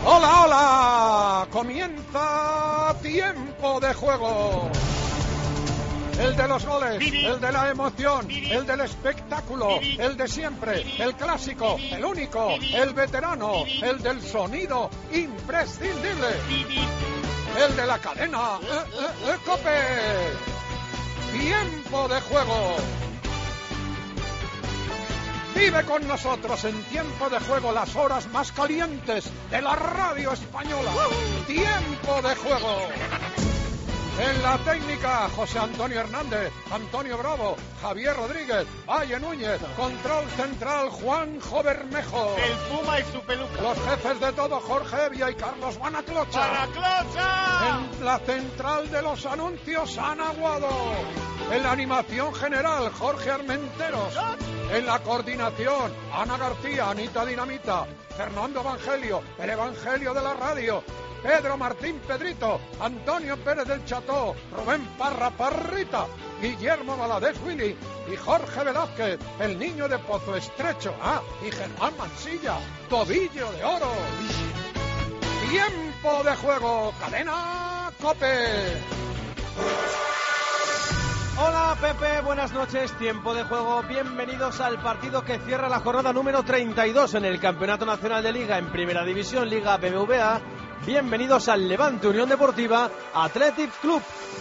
¡Hola, hola! Comienza Tiempo de Juego. El de los goles, el de la emoción, el del espectáculo, el de siempre, el clásico, el único, el veterano, el del sonido imprescindible, el de la cadena COPE. Tiempo de Juego. Vive con nosotros en Tiempo de Juego las horas más calientes de la radio española. Tiempo de Juego. En la técnica, José Antonio Hernández, Antonio Bravo, Javier Rodríguez, Valle Núñez, control central, Juanjo Bermejo. El Puma y su peluca. Los jefes de todo, Jorge Evia y Carlos Banaclocha. ¡Banaclocha! En la central de los anuncios, Ana Guado. En la animación general, Jorge Armenteros. En la coordinación, Ana García, Anita Dinamita, Fernando Evangelio, el Evangelio de la radio, Pedro Martín Pedrito, Antonio Pérez del Cható, Rubén Parra Parrita, Guillermo Valadez Willy y Jorge Velázquez, el niño de Pozo Estrecho, y Germán Mansilla, Tobillo de Oro. Tiempo de Juego, cadena COPE. Hola Pepe, buenas noches, Tiempo de Juego, bienvenidos al partido que cierra la jornada número 32 en el Campeonato Nacional de Liga en Primera División, Liga BBVA. Bienvenidos al Levante Unión Deportiva Athletic Club.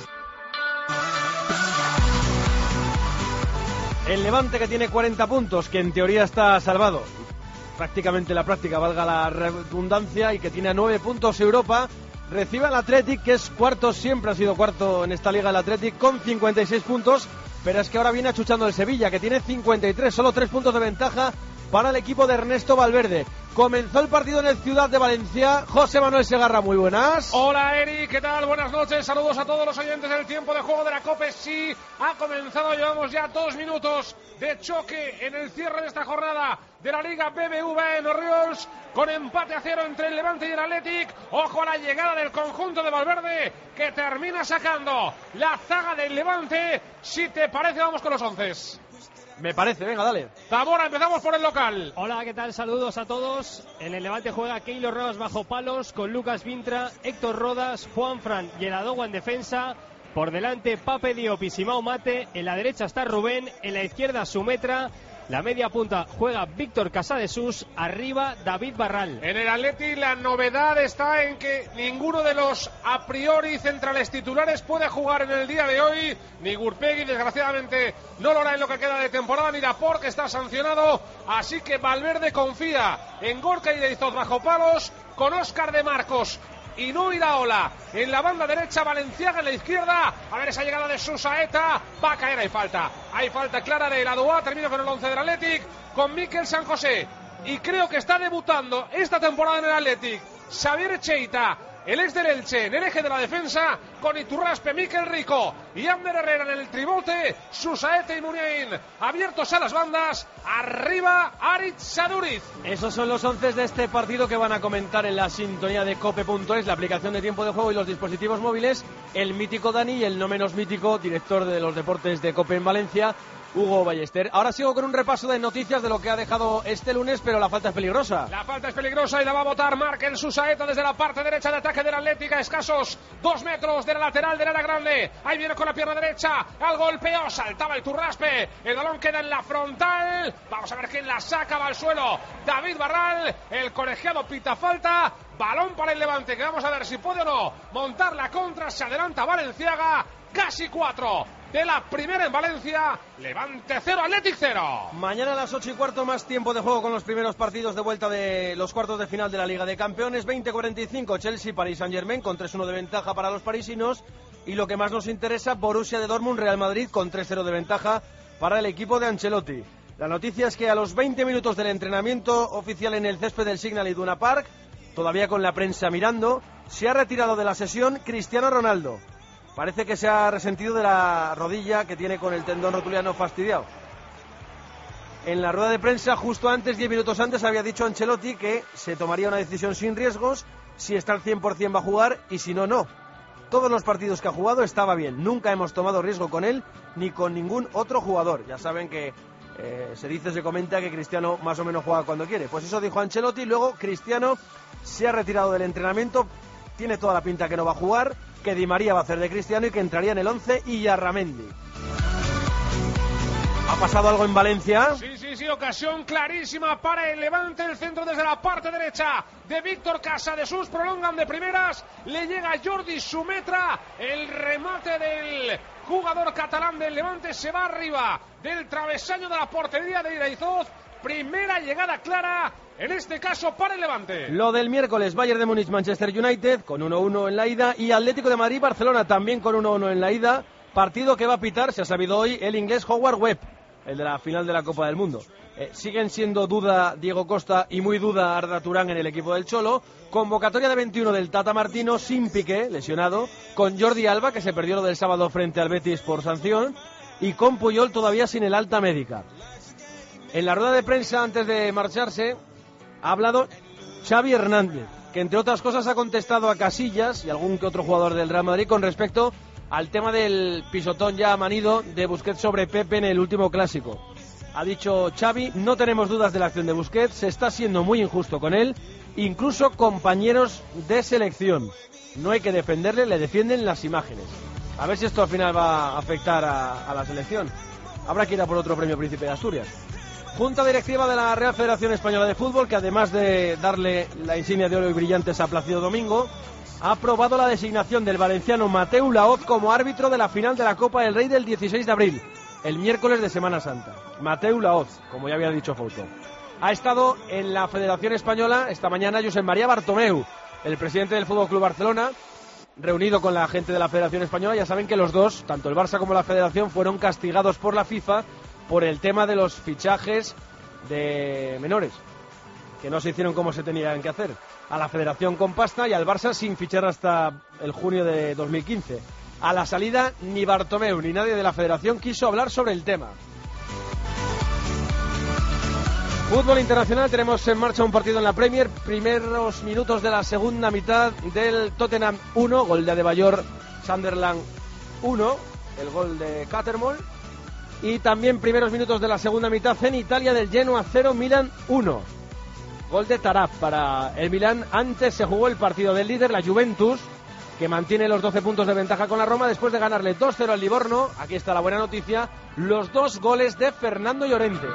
El Levante, que tiene 40 puntos, que en teoría está salvado, prácticamente en la práctica, valga la redundancia, y que tiene a 9 puntos Europa, recibe al Athletic, que es cuarto, siempre ha sido cuarto en esta liga el Athletic, con 56 puntos, pero es que ahora viene achuchando el Sevilla, que tiene 53, solo 3 puntos de ventaja para el equipo de Ernesto Valverde. Comenzó el partido en el Ciudad de Valencia. José Manuel Segarra, muy buenas. Hola Eri, ¿qué tal? Buenas noches, saludos a todos los oyentes del Tiempo de Juego de la COPE. Sí, ha comenzado, llevamos ya 2 minutos de choque en el cierre de esta jornada de la Liga BBVA en Orriols, con empate a 0 entre el Levante y el Athletic. Ojo a la llegada del conjunto de Valverde, que termina sacando la zaga del Levante. Si te parece, vamos con los 11. Me parece, venga, dale. Zamora, empezamos por el local. Hola, ¿qué tal? Saludos a todos. En el Levante juega Keylor Rodas bajo palos, con Lucas Vintra, Héctor Rodas, Juanfran y el Adogo en defensa. Por delante, Pape Diop y Simao Mate. En la derecha está Rubén, en la izquierda Sumetra. La media punta juega Víctor Casadesús, arriba David Barral. En el Atleti la novedad está en que ninguno de los a priori centrales titulares puede jugar en el día de hoy. Ni Gurpegui, desgraciadamente, no lo hará en lo que queda de temporada, ni Laporte, que está sancionado. Así que Valverde confía en Gorka y Deizoz bajo palos, con Óscar de Marcos y no Iraola en la banda derecha, Valenciaga en la izquierda. A ver esa llegada de Susaeta, va a caer, hay falta clara de la Dua. Termino con el 11 del Athletic, con Mikel San José, y creo que está debutando esta temporada en el Athletic Xavier Cheita, el ex del Elche, en el eje de la defensa, con Iturraspe, Mikel Rico y Ander Herrera en el tribote, Susaeta y Muniain abiertos a las bandas, arriba Aritz Saduriz. Esos son los 11 de este partido que van a comentar en la sintonía de cope.es, la aplicación de Tiempo de Juego y los dispositivos móviles, el mítico Dani y el no menos mítico director de los deportes de COPE en Valencia, Hugo Ballester. Ahora sigo con un repaso de noticias de lo que ha dejado este lunes, pero la falta es peligrosa. La falta es peligrosa y la va a botar Markel Susaeta desde la parte derecha de ataque del Atlético, a escasos 2 metros de la lateral del área grande. Ahí viene con la pierna derecha, al golpeo, saltaba el Turraspe, el balón queda en la frontal. Vamos a ver quién la saca, va al suelo David Barral, el colegiado pita falta. Balón para el Levante, que vamos a ver si puede o no montar la contra. Se adelanta Valenciaga, casi 4 de la primera en Valencia. Levante 0, Athletic 0. Mañana a las 8:15 más Tiempo de Juego con los primeros partidos de vuelta de los cuartos de final de la Liga de Campeones. 20:45 Chelsea, Paris Saint-Germain con 3-1 de ventaja para los parisinos. Y lo que más nos interesa, Borussia de Dortmund, Real Madrid con 3-0 de ventaja para el equipo de Ancelotti. La noticia es que a los 20 minutos del entrenamiento oficial en el césped del Signal Iduna Park, todavía con la prensa mirando, se ha retirado de la sesión Cristiano Ronaldo. Parece que se ha resentido de la rodilla que tiene con el tendón rotuliano fastidiado. En la rueda de prensa, justo antes, 10 minutos antes, había dicho Ancelotti que se tomaría una decisión sin riesgos. Si está al 100% va a jugar y si no, no. Todos los partidos que ha jugado estaba bien. Nunca hemos tomado riesgo con él ni con ningún otro jugador. Ya saben que se comenta que Cristiano más o menos juega cuando quiere. Pues eso dijo Ancelotti. Luego Cristiano se ha retirado del entrenamiento, tiene toda la pinta que no va a jugar, que Di María va a hacer de Cristiano y que entraría en el 11 Illarramendi. ¿Ha pasado algo en Valencia? Sí, ocasión clarísima para el Levante, el centro desde la parte derecha de Víctor Casadesús, prolongan de primeras, le llega Jordi Sumetra, el remate del jugador catalán del Levante se va arriba del travesaño de la portería de Iraizoz, primera llegada clara, en este caso para el Levante. Lo del miércoles, Bayern de Múnich, Manchester United, con 1-1 en la ida, y Atlético de Madrid, Barcelona, también con 1-1 en la ida, partido que va a pitar, se ha sabido hoy, el inglés Howard Webb, el de la final de la Copa del Mundo. Siguen siendo duda Diego Costa y muy duda Arda Turán en el equipo del Cholo. Convocatoria de 21 del Tata Martino, sin Piqué, lesionado, con Jordi Alba, que se perdió lo del sábado frente al Betis por sanción, y con Puyol todavía sin el alta médica. En la rueda de prensa, antes de marcharse, ha hablado Xavi Hernández, que entre otras cosas ha contestado a Casillas y algún que otro jugador del Real Madrid con respecto al tema del pisotón ya manido de Busquets sobre Pepe en el último clásico. Ha dicho Xavi, no tenemos dudas de la acción de Busquets, se está siendo muy injusto con él, incluso compañeros de selección. No hay que defenderle, le defienden las imágenes. A ver si esto al final va a afectar a la selección. Habrá que ir a por otro premio Príncipe de Asturias. Junta directiva de la Real Federación Española de Fútbol, que además de darle la insignia de oro y brillantes a Plácido Domingo, ha aprobado la designación del valenciano Mateu Laoz como árbitro de la final de la Copa del Rey del 16 de abril, el miércoles de Semana Santa. Mateu Laoz, como ya había dicho Fouto. Ha estado en la Federación Española esta mañana Josep María Bartomeu, el presidente del Fútbol Club Barcelona, reunido con la gente de la Federación Española. Ya saben que los dos, tanto el Barça como la Federación, fueron castigados por la FIFA por el tema de los fichajes de menores, que no se hicieron como se tenían que hacer. A la Federación con pasta y al Barça sin fichar hasta el junio de 2015. A la salida ni Bartomeu ni nadie de la Federación quiso hablar sobre el tema. Fútbol internacional, tenemos en marcha un partido en la Premier, primeros minutos de la segunda mitad del Tottenham 1, gol de Adebayor, Sunderland 1, el gol de Cattermole, y también primeros minutos de la segunda mitad en Italia del Genoa 0, Milan 1, gol de Tarap para el Milan. Antes se jugó el partido del líder, la Juventus, que mantiene los 12 puntos de ventaja con la Roma después de ganarle 2-0 al Livorno. Aquí está la buena noticia, los 2 goles de Fernando Llorente.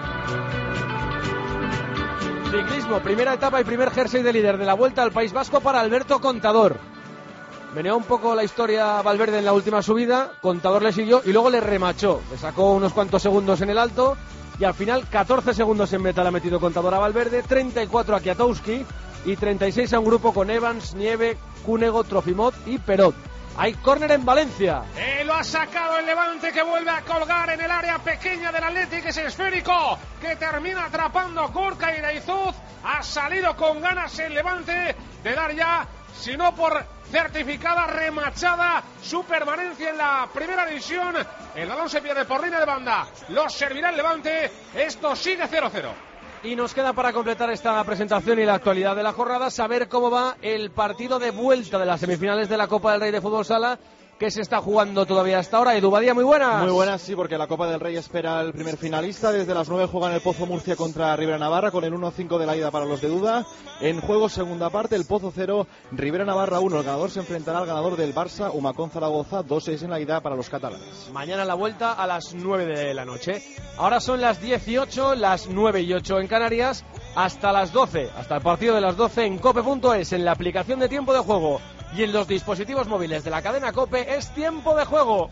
Ciclismo, primera etapa y primer jersey de líder de la Vuelta al País Vasco para Alberto Contador. Venía un poco la historia Valverde en la última subida, Contador le siguió y luego le remachó. Le sacó unos cuantos segundos en el alto y al final 14 segundos en meta le ha metido Contador a Valverde, 34 a Kwiatkowski y 36 a un grupo con Evans, Nieve, Cúnego, Trofimot y Perot. Hay córner en Valencia. Lo ha sacado el Levante, que vuelve a colgar en el área pequeña del Atlético, ese esférico que termina atrapando Gorka Iraizoz. Ha salido con ganas el Levante de dar ya, si no por certificada, remachada su permanencia en la primera división. El balón se pierde por línea de banda, lo servirá el Levante. Esto sigue 0-0. Y nos queda para completar esta presentación y la actualidad de la jornada saber cómo va el partido de vuelta de las semifinales de la Copa del Rey de Fútbol Sala, que se está jugando todavía hasta ahora. Edu Badía, muy buenas. Muy buenas, sí, porque la Copa del Rey espera el primer finalista. Desde las 9 juegan el Pozo Murcia contra Ribera Navarra, con el 1-5 de la ida para los de duda. En juego, segunda parte, el Pozo 0, Ribera Navarra 1. El ganador se enfrentará al ganador del Barça, Humacón Zaragoza, 2-6 en la ida para los catalanes. Mañana la vuelta a las 9 de la noche. Ahora son las 18, las 9 y 8 en Canarias, hasta las 12, hasta el partido de las 12 en cope.es, en la aplicación de Tiempo de Juego y en los dispositivos móviles de la cadena COPE. Es Tiempo de Juego.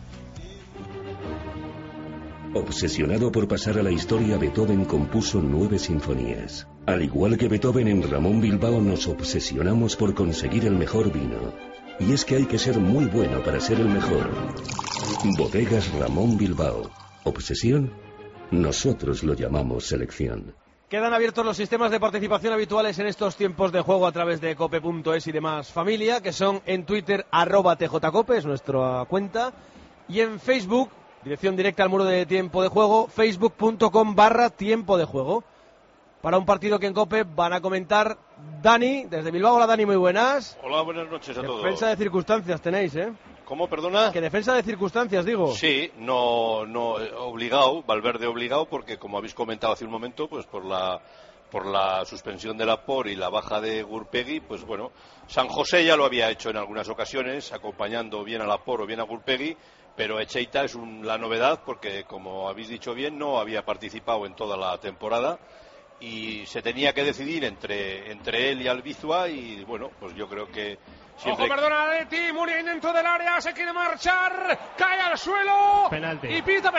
Obsesionado por pasar a la historia, Beethoven compuso 9 sinfonías. Al igual que Beethoven, en Ramón Bilbao nos obsesionamos por conseguir el mejor vino. Y es que hay que ser muy bueno para ser el mejor. Bodegas Ramón Bilbao. ¿Obsesión? Nosotros lo llamamos selección. Quedan abiertos los sistemas de participación habituales en estos tiempos de juego a través de cope.es y demás familia, que son en Twitter @tjcope, es nuestra cuenta, y en Facebook, dirección directa al muro de Tiempo de Juego, facebook.com/Tiempo de Juego. Para un partido que en Cope van a comentar Dani, desde Bilbao. Hola Dani, muy buenas. Hola, buenas noches a todos. Defensa de circunstancias tenéis, ¿eh? ¿Cómo, perdona? Que defensa de circunstancias, digo. Sí, no obligado, Valverde obligado, porque como habéis comentado hace un momento, pues por la por la suspensión de Laporte y la baja de Gurpegui, pues bueno, San José ya lo había hecho en algunas ocasiones, acompañando bien a Laporte o bien a Gurpegui, pero Echeita es la novedad porque, como habéis dicho bien, no había participado en toda la temporada y se tenía que decidir entre él y Albizua, y bueno, pues yo creo que siempre... Ojo, perdona, Leti, Muniain dentro del área, se quiere marchar, cae al suelo Penalti. Y pita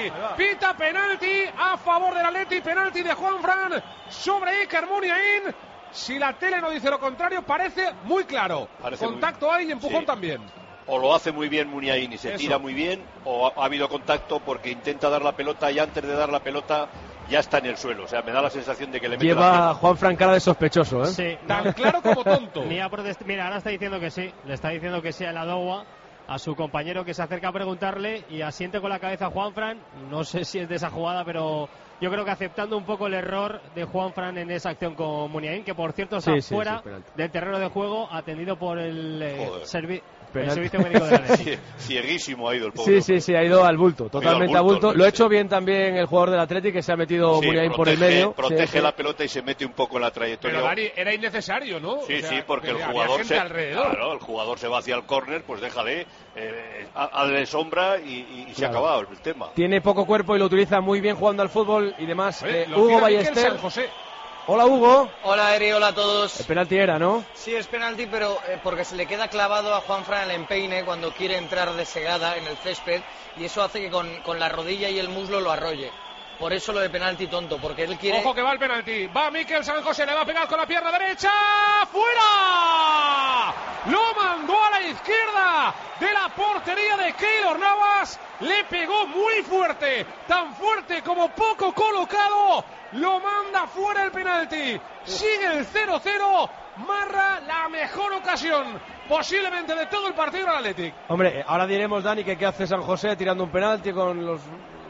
penalti a favor del Atleti, penalti de Juanfran sobre Iker Muniain. Si la tele no dice lo contrario, parece muy claro. Contacto hay y empujón también. O lo hace muy bien Muniain y se tira muy bien, o ha habido contacto porque intenta dar la pelota y antes de dar la pelota ya está en el suelo. O sea, me da la sensación de que le mete Lleva Juanfran cara de sospechoso, ¿eh? Sí. Tan claro como tonto. Mira, ahora está diciendo que sí. Le está diciendo que sí a la Dogua, a su compañero que se acerca a preguntarle, y asiente con la cabeza Juanfran. No sé si es de esa jugada, pero yo creo que aceptando un poco el error de Juanfran en esa acción con Muniain, que por cierto está fuera del terreno de juego, atendido por el servicio médico de la Atleti. Cieguísimo ha ido el pobre. Sí, ha ido al bulto, totalmente al bulto. Lo ha hecho bien también el jugador del Atleti, que se ha metido Muniain por el medio. Protege la pelota y se mete un poco en la trayectoria. Pero Dani, era innecesario, ¿no? Sí, porque el jugador el jugador se va hacia el córner, pues déjale, hazle sombra y se ha acabado el tema. Tiene poco cuerpo y lo utiliza muy bien jugando al fútbol y demás. Hugo Ballester. Hola, Hugo. Hola, Eri, hola a todos. El penalti era, ¿no? Sí, es penalti, pero porque se le queda clavado a Juanfran el empeine cuando quiere entrar de segada en el césped, y eso hace que con la rodilla y el muslo lo arrolle. Por eso lo de penalti tonto, porque él quiere... Ojo que va el penalti, va Mikel San José, le va a pegar con la pierna derecha, ¡fuera! Lo mandó a la izquierda de la portería de Keylor Navas, le pegó muy fuerte, tan fuerte como poco colocado, lo manda fuera el penalti. Sigue el 0-0, Marra, la mejor ocasión posiblemente de todo el partido del Athletic. Hombre, ahora diremos, Dani, que qué hace San José tirando un penalti con los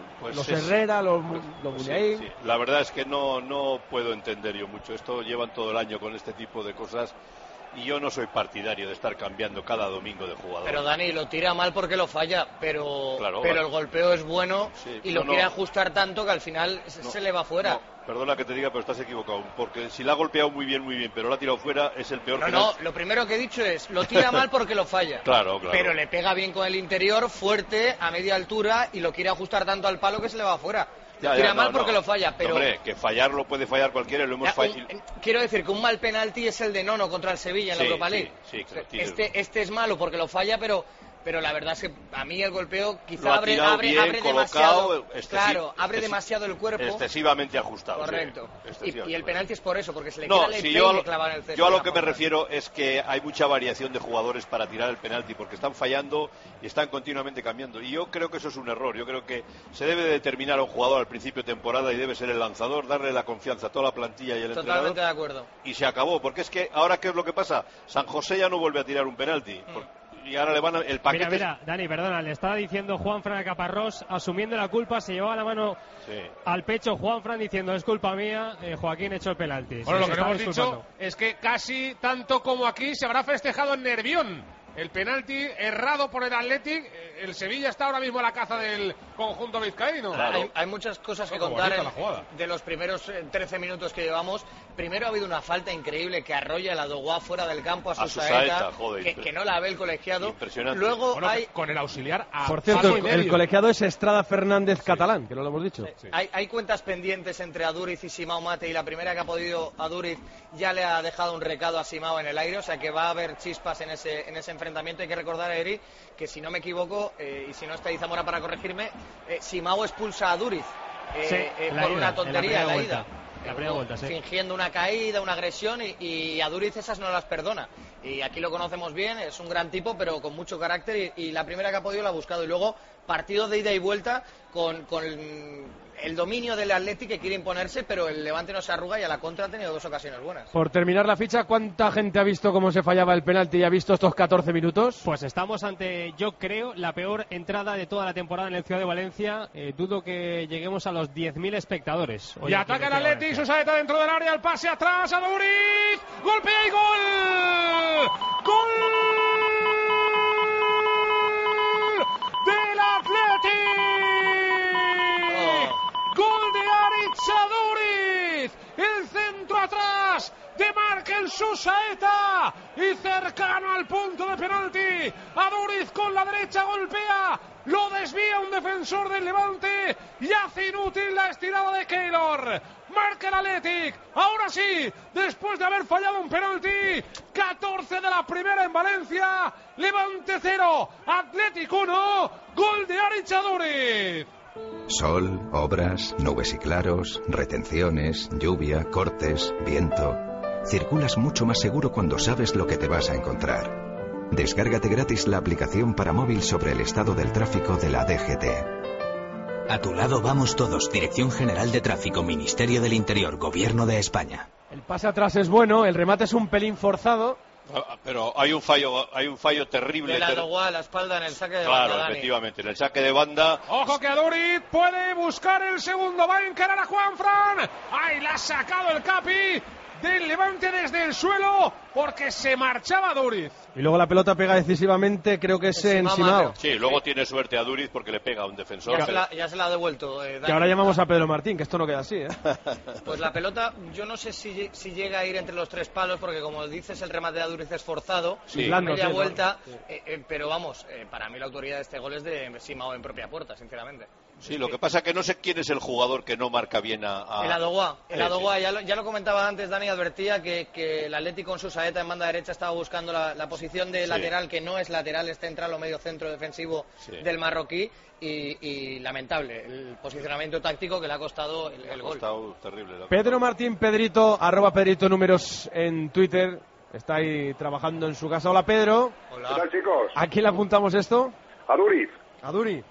Herrera, los Muniain. Sí. La verdad es que no puedo entender yo mucho. Esto llevan todo el año con este tipo de cosas y yo no soy partidario de estar cambiando cada domingo de jugador. Pero Dani, lo tira mal porque lo falla, pero el golpeo es bueno y lo quiere ajustar tanto que al final se le va fuera. Perdona que te diga, pero estás equivocado, porque si la ha golpeado muy bien, pero lo ha tirado fuera, es el peor penal. No, lo primero que he dicho es, lo tira mal porque lo falla. Claro. Pero le pega bien con el interior, fuerte, a media altura, y lo quiere ajustar tanto al palo que se le va afuera. Lo tira mal porque lo falla, pero... Hombre, que fallar lo puede fallar cualquiera, lo hemos fallado. Quiero decir que un mal penalti es el de Nono contra el Sevilla en la Europa League. Sí, este es malo porque lo falla, pero la verdad es que a mí el golpeo quizá abre colocado, demasiado, abre demasiado el cuerpo, excesivamente ajustado. Correcto. Y el penalti es por eso, porque se le queda el peine clavado en el césped. Yo a lo que me refiero es que hay mucha variación de jugadores para tirar el penalti, porque están fallando y están continuamente cambiando, y yo creo que eso es un error. Yo creo que se debe de determinar a un jugador al principio de temporada y debe ser el lanzador, darle la confianza a toda la plantilla y el entrenador. Totalmente de acuerdo. Y se acabó, porque es que ahora ¿qué es lo que pasa? San José ya no vuelve a tirar un penalti. Y ahora le van el paquete. Mira, Dani, perdona, le estaba diciendo Juanfran a Caparrós, asumiendo la culpa, se llevaba la mano al pecho Juanfran diciendo, es culpa mía, Joaquín hecho el penalti. Bueno, lo que no hemos dicho es que casi tanto como aquí se habrá festejado en Nervión. El penalti errado por el Athletic. El Sevilla está ahora mismo a la caza del conjunto vizcaíno. Claro. Hay muchas cosas que contar de los primeros 13 minutos que llevamos. Primero ha habido una falta increíble que arrolla la Dogua fuera del campo a Susaeta, que no la ve el colegiado. Impresionante. Luego con el auxiliar por cierto, el colegiado es Estrada Fernández Catalán, que no lo hemos dicho. Sí. Hay cuentas pendientes entre Aduriz y Simao Mate, y la primera que ha podido Aduriz ya le ha dejado un recado a Simao en el aire, o sea que va a haber chispas en ese enfrentamiento. Hay que recordar a Eri que, si no me equivoco, y si no está Zamora para corregirme, Simao expulsa a Aduriz por una tontería en la ida. La primera vuelta, fingiendo una caída, una agresión, y Aduriz esas no las perdona. Y aquí lo conocemos bien, es un gran tipo, pero con mucho carácter, y la primera que ha podido la ha buscado. Y luego, partido de ida y vuelta con el dominio del Athletic, que quiere imponerse, pero el Levante no se arruga y a la contra ha tenido dos ocasiones buenas. Por terminar la ficha, ¿cuánta gente ha visto cómo se fallaba el penalti y ha visto estos 14 minutos? Pues estamos ante, yo creo, la peor entrada de toda la temporada en el Ciudad de Valencia. Dudo que lleguemos a los 10.000 espectadores. Y ataca el Athletic, Susaeta dentro del área, el pase atrás a Duriz, golpea y gol. ¡Gol del Athletic! ¡Gol de Aritz Aduriz! El centro Roda y cercano al punto de penalti. Aduriz con la derecha golpea, lo desvía un defensor del Levante y hace inútil la estirada de Keylor. Marca el Athletic, ahora sí, después de haber fallado un penalti. 14 de la primera en Valencia. Levante 0, Athletic 1, gol de Aritz Aduriz. Sol, obras, nubes y claros, retenciones, lluvia, cortes, viento. Circulas mucho más seguro cuando sabes lo que te vas a encontrar. Descárgate gratis la aplicación para móvil sobre el estado del tráfico de la DGT. A tu lado vamos todos. Dirección General de Tráfico, Ministerio del Interior, Gobierno de España. El pase atrás es bueno, el remate es un pelín forzado. Pero hay un fallo terrible. De la Dogua a la espalda en el saque de banda. Claro, efectivamente, en el saque de banda. Ojo que Aduriz puede buscar el segundo, va a encarar a Juanfran. Ahí la ha sacado el Capi del Levante desde el suelo porque se marchaba Aduriz. Y luego la pelota pega decisivamente, creo que es en Simao. Sí, luego tiene suerte a Aduriz porque le pega a un defensor. Ya se la ha devuelto. Que ahora llamamos a Pedro Martín, que esto no queda así, ¿eh? Pues la pelota, yo no sé si llega a ir entre los 3 palos, porque como dices, el remate de Aduriz es forzado. Sí. Media vuelta, pero vamos, para mí la autoridad de este gol es de Simao en propia puerta, sinceramente. Sí, lo que pasa es que no sé quién es el jugador que no marca bien a... El Adogua, sí. ya lo comentaba antes, Dani, advertía que el Atlético con su saeta en banda derecha estaba buscando la posición de lateral, que no es lateral, es central o medio centro defensivo del marroquí, y lamentable el posicionamiento táctico que le ha costado el gol. Terrible. Pedro Martín, Pedrito, @Pedrito números en Twitter, está ahí trabajando en su casa. Hola, Pedro. Hola. ¿Qué tal, chicos? ¿A quién le apuntamos esto? A Aduriz. ¿Aduriz?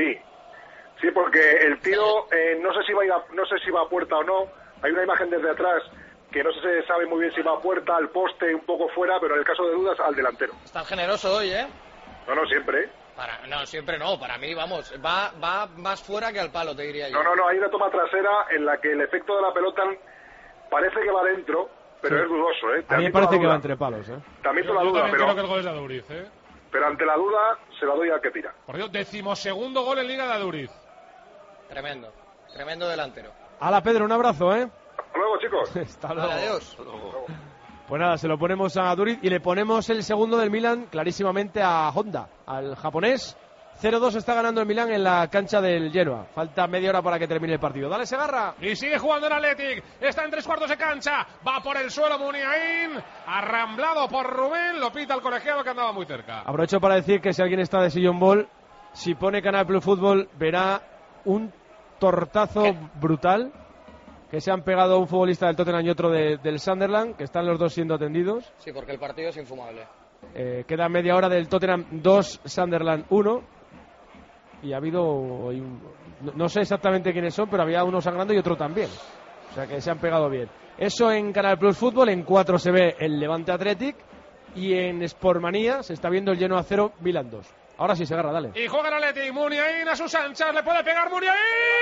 Sí, porque el tiro no sé si va a puerta o no. Hay una imagen desde atrás que no se sabe muy bien si va a puerta, al poste, un poco fuera, pero en el caso de dudas, al delantero. Estás generoso hoy, ¿eh? No, siempre. No, siempre no. Para mí, vamos, va más fuera que al palo, te diría yo. No, hay una toma trasera en la que el efecto de la pelota parece que va dentro, pero es dudoso, ¿eh? A mí me parece que va entre palos, ¿eh? También te la duda, también pero... creo que el gol es de Aduriz, ¿eh? Pero ante la duda, se la doy al que tira. Por Dios, 12º gol en Liga de Aduriz. Tremendo delantero. Hala, Pedro, un abrazo, ¿eh? Hasta luego, chicos. Hasta luego. Adiós. Pues nada, se lo ponemos a Aduriz y le ponemos el segundo del Milan clarísimamente a Honda, al japonés. 0-2 está ganando el Milan en la cancha del Genoa. Falta media hora para que termine el partido. Dale, Segarra. Y sigue jugando el Athletic. Está en 3/4 de cancha. Va por el suelo Muniain. Arramblado por Rubén. Lo pita el colegiado que andaba muy cerca. Aprovecho para decir que si alguien está de sillón ball, si pone Canal Plus Fútbol, verá un tortazo brutal que se han pegado un futbolista del Tottenham y otro del Sunderland, que están los dos siendo atendidos. Sí, porque el partido es infumable. Queda media hora del Tottenham 2, Sunderland 1. Y ha habido, no sé exactamente quiénes son, pero había uno sangrando y otro también. O sea que se han pegado bien. Eso en Canal Plus Fútbol. En 4 se ve el Levante Athletic. Y en Sportmanía se está viendo el Genoa 0, Milan 2. Ahora sí, Segarra, dale. Y juega el Athletic, Muniain a sus anchas, le puede pegar Muniain.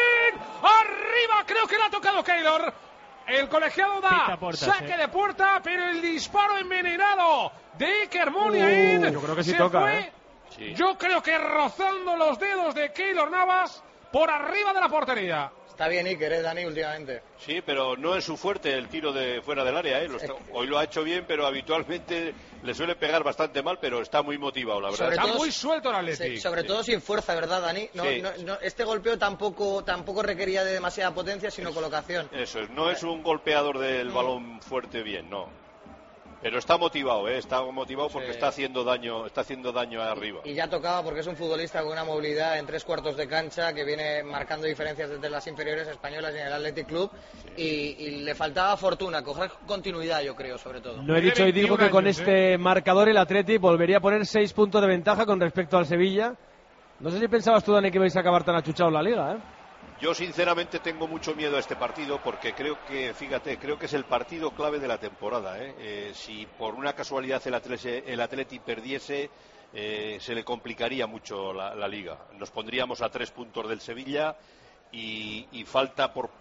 Arriba, creo que le ha tocado Keylor. El colegiado da saque de puerta, pero el disparo envenenado de Iker Muniain. Yo creo que sí toca, fue, sí. Yo creo que rozando los dedos de Keylor Navas por arriba de la portería. Está bien Iker, Dani, últimamente. Sí, pero no es su fuerte el tiro de fuera del área, ¿eh? Hoy lo ha hecho bien, pero habitualmente le suele pegar bastante mal, pero está muy motivado, la verdad. Está muy suelto el Athletic. Sobre todo sin fuerza, ¿verdad, Dani? Este golpeo tampoco requería de demasiada potencia, sino colocación. Eso es, no es un golpeador del balón fuerte bien, no. Pero está motivado, porque está haciendo daño arriba. Y ya tocaba porque es un futbolista con una movilidad en 3/4 de cancha que viene marcando diferencias desde las inferiores españolas y en el Athletic Club y le faltaba fortuna, coger continuidad, yo creo, sobre todo. No he dicho y digo que con este marcador el Athletic volvería a poner 6 puntos de ventaja con respecto al Sevilla. No sé si pensabas tú, Dani, que vais a acabar tan achuchados la Liga, ¿eh? Yo sinceramente tengo mucho miedo a este partido porque creo que es el partido clave de la temporada, ¿eh? Si por una casualidad el Atleti perdiese, se le complicaría mucho la Liga. Nos pondríamos a 3 puntos del Sevilla y falta por...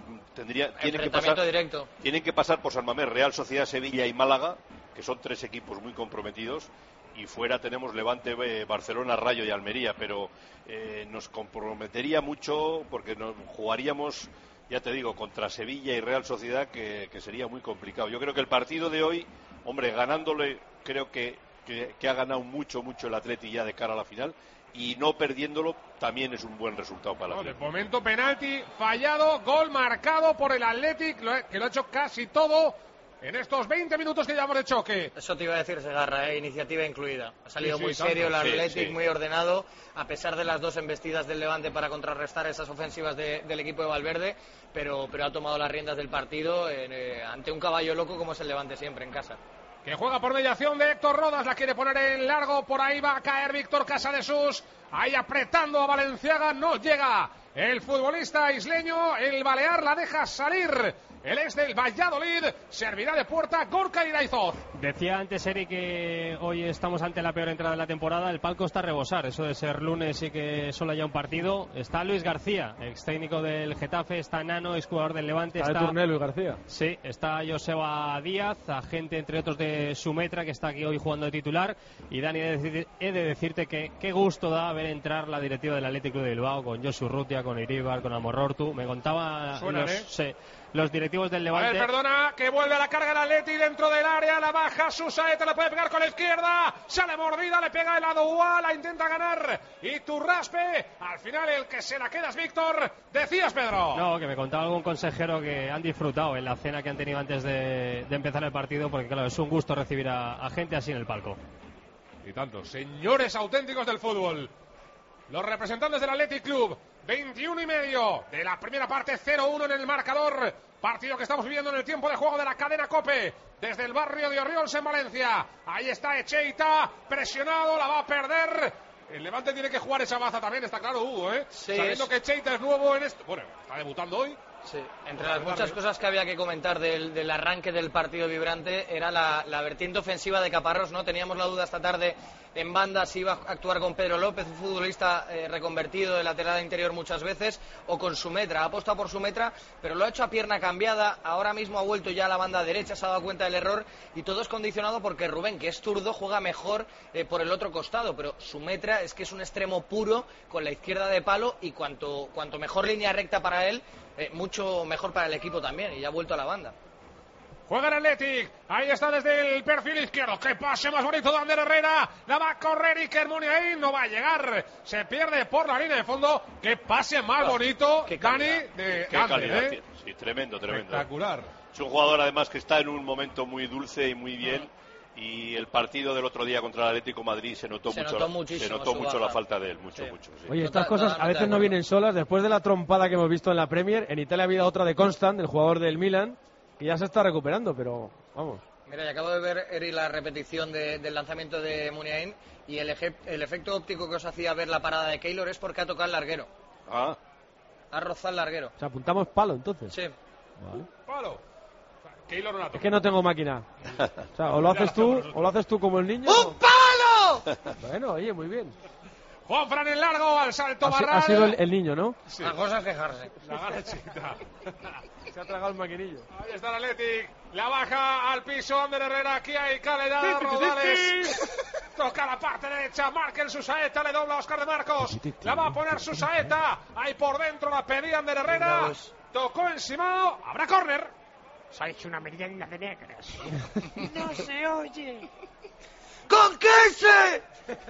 Tienen que pasar por San Mamés, Real Sociedad, Sevilla y Málaga, que son 3 equipos muy comprometidos. Y fuera tenemos Levante, Barcelona, Rayo y Almería, pero nos comprometería mucho porque nos jugaríamos ya te digo, contra Sevilla y Real Sociedad, que sería muy complicado. Yo creo que el partido de hoy, hombre, ganándole, creo que ha ganado mucho el Atleti ya de cara a la final, y no perdiéndolo también es un buen resultado para el Atleti. De momento penalti fallado, gol marcado por el Athletic, que lo ha hecho casi todo en estos 20 minutos que llevamos de choque. Eso te iba a decir, Segarra, iniciativa incluida. Ha salido muy serio el Athletic, muy ordenado, a pesar de las 2 embestidas del Levante para contrarrestar esas ofensivas del equipo de Valverde, pero ha tomado las riendas del partido ante un caballo loco como es el Levante siempre en casa. Que juega por mediación de Héctor Rodas, la quiere poner en largo, por ahí va a caer Víctor Casadesús, ahí apretando a Valenciaga, no llega el futbolista isleño, el balear la deja salir, el ex del Valladolid, servirá de puerta Gorka Iraizoz. Decía antes Eric que hoy estamos ante la peor entrada de la temporada, el palco está a rebosar, eso de ser lunes y que solo haya un partido. Está Luis García, ex técnico del Getafe, está Nano, ex jugador del Levante, está de turné Luis García. Sí, está Joseba Díaz, agente entre otros de Sumetra, que está aquí hoy jugando de titular. Y Dani, he de decirte que qué gusto da ver entrar la directiva del Athletic Club de Bilbao con Josu Urrutia, con Iribar, con Amorortu. Me contaba los directivos del Levante. A ver, perdona, que vuelve a la carga el Atleti dentro del área, la baja Susaeta, la puede pegar con la izquierda, sale mordida, le pega el Adoua, la intenta ganar y Turraspe, al final el que se la queda es Víctor. Decías, Pedro. No, que me contaba algún consejero que han disfrutado en la cena que han tenido antes de empezar el partido, porque claro, es un gusto recibir a gente así en el palco. Y tanto, señores auténticos del fútbol, los representantes del Athletic Club, 21:30 de la primera parte, 0-1 en el marcador. Partido que estamos viviendo en el tiempo de juego de la cadena COPE, desde el barrio de Orriols en Valencia. Ahí está Echeita, presionado, la va a perder. El Levante tiene que jugar esa baza también, está claro, Hugo, Sí, sabiendo que Echeita es nuevo en esto. Bueno, está debutando hoy. Sí, entre las muchas cosas que había que comentar del arranque del partido vibrante era la vertiente ofensiva de Caparrós, ¿no? Teníamos la duda esta tarde en banda si iba a actuar con Pedro López, un futbolista reconvertido de lateral interior muchas veces, o con Sumetra. Ha apostado por Sumetra, pero lo ha hecho a pierna cambiada. Ahora mismo ha vuelto ya a la banda derecha, se ha dado cuenta del error, y todo es condicionado porque Rubén, que es zurdo, juega mejor por el otro costado, pero Sumetra es que es un extremo puro con la izquierda de palo, y cuanto mejor línea recta para él, mucho mejor para el equipo también, y ya ha vuelto a la banda. Juega el Athletic, ahí está desde el perfil izquierdo, que pase más bonito de Ander Herrera, la va a correr Iker Muniain, no va a llegar, se pierde por la línea de fondo, que pase más bonito, Dani, de Ander, Sí, tremendo. Espectacular. Es un jugador además que está en un momento muy dulce y muy bien, y el partido del otro día contra el Atlético de Madrid se notó mucho la falta de él, mucho. Sí. Oye, estas cosas a veces no vienen solas. Después de la trompada que hemos visto en la Premier, en Italia ha habido otra de Constant, el jugador del Milan, que ya se está recuperando, pero vamos. Mira, y acabo de ver, Eri, la repetición del lanzamiento de Muniain, y el efecto óptico que os hacía ver la parada de Keylor es porque ha tocado el larguero. Ha rozado el larguero. O sea, apuntamos palo, entonces. Sí. Vale. Palo. Keylor no la toca. Es que no tengo máquina. O sea, o lo haces tú como el niño. ¡Un palo! Bueno, oye, muy bien. Juanfran en largo, al salto Barral. Ha sido el niño, ¿no? Sí. La cosa es quejarse. La garachita. Se ha tragado el maquinillo. Ahí está el Athletic. La baja al piso Ander Herrera. Aquí hay calidad, Rodales. Toca la parte derecha. Markel Susaeta. Le dobla a Oscar de Marcos. La va a poner Susaeta. Ahí por dentro la pedía Ander Herrera. Tocó encima. Habrá córner. Se ha hecho una merienda de negras. No se oye. ¡Con qué!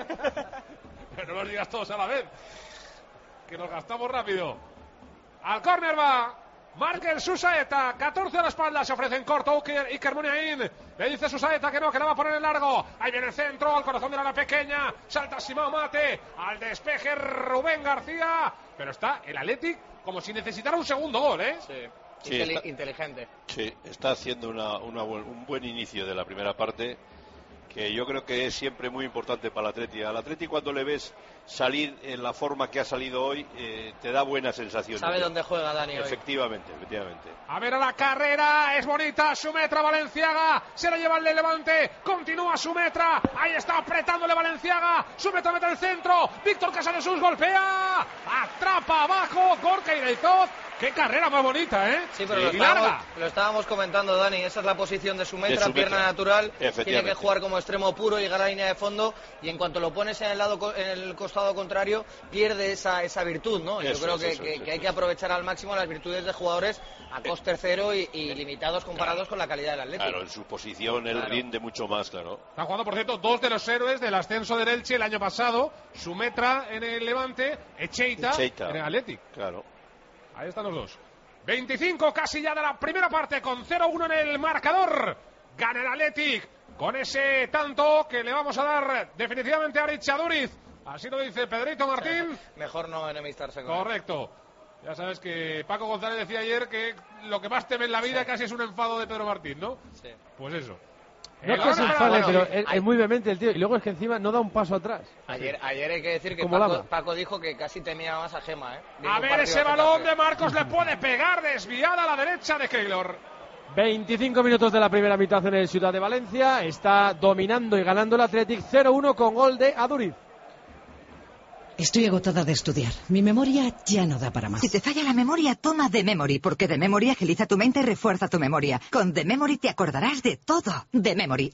Pero no los digas todos a la vez, que nos gastamos rápido. Al córner va Markel Susaeta, 14 a la espalda, se ofrece en corto Iker Muniain, le dice Susaeta que no, que la va a poner en largo. Ahí viene el centro, al corazón de la pequeña, salta Simao Mate, al despeje Rubén García, pero está el Athletic como si necesitara un segundo gol, Sí, inteligente. Sí, está haciendo un buen inicio de la primera parte, que yo creo que es siempre muy importante para el Atleti. Al Atleti, cuando le ves salir en la forma que ha salido hoy, te da buena sensación. Sabe dónde juega Dani hoy. Efectivamente. A ver a la carrera, es bonita, Sumetra, Valenciaga, se la lleva el Levante, continúa Sumetra, ahí está apretándole Valenciaga, Sumetra mete el centro, Víctor Casadesús golpea, atrapa abajo, Gorka Iraizoz. ¡Qué carrera más bonita, Sí, pero lo estábamos comentando, Dani. Esa es la posición de Sumetra, pierna natural. Tiene que jugar como extremo puro, llegar a la línea de fondo, y en cuanto lo pones en el costado contrario, pierde esa virtud, ¿no? Yo creo que hay que aprovechar al máximo las virtudes de jugadores a coste cero y limitados comparados con la calidad del Atlético. Claro, en su posición él rinde mucho más, claro. Están jugando, por cierto, dos de los héroes del ascenso del Elche el año pasado, Sumetra en el Levante, Echeita en el Athletic. Claro. Ahí están los dos. 25 casi ya de la primera parte, con 0-1 en el marcador. Gana el Athletic con ese tanto que le vamos a dar definitivamente a Aritz Aduriz. Así lo dice Pedrito Martín. Mejor no enemistarse con Correcto. Ya sabes que Paco González decía ayer que lo que más teme en la vida casi es un enfado de Pedro Martín, ¿no? Sí. Pues eso. No es que se enfade, pero es muy vehemente el tío. Y luego es que encima no da un paso atrás. Ayer hay que decir que Paco dijo que casi temía más a Gema, ¿eh? A ver ese balón de Marcos, le puede pegar desviada a la derecha de Keylor. 25 minutos de la primera mitad en el Ciudad de Valencia. Está dominando y ganando el Athletic 0-1 con gol de Aduriz. Estoy agotada de estudiar. Mi memoria ya no da para más. Si te falla la memoria, toma The Memory, porque The Memory agiliza tu mente y refuerza tu memoria. Con The Memory te acordarás de todo. The Memory.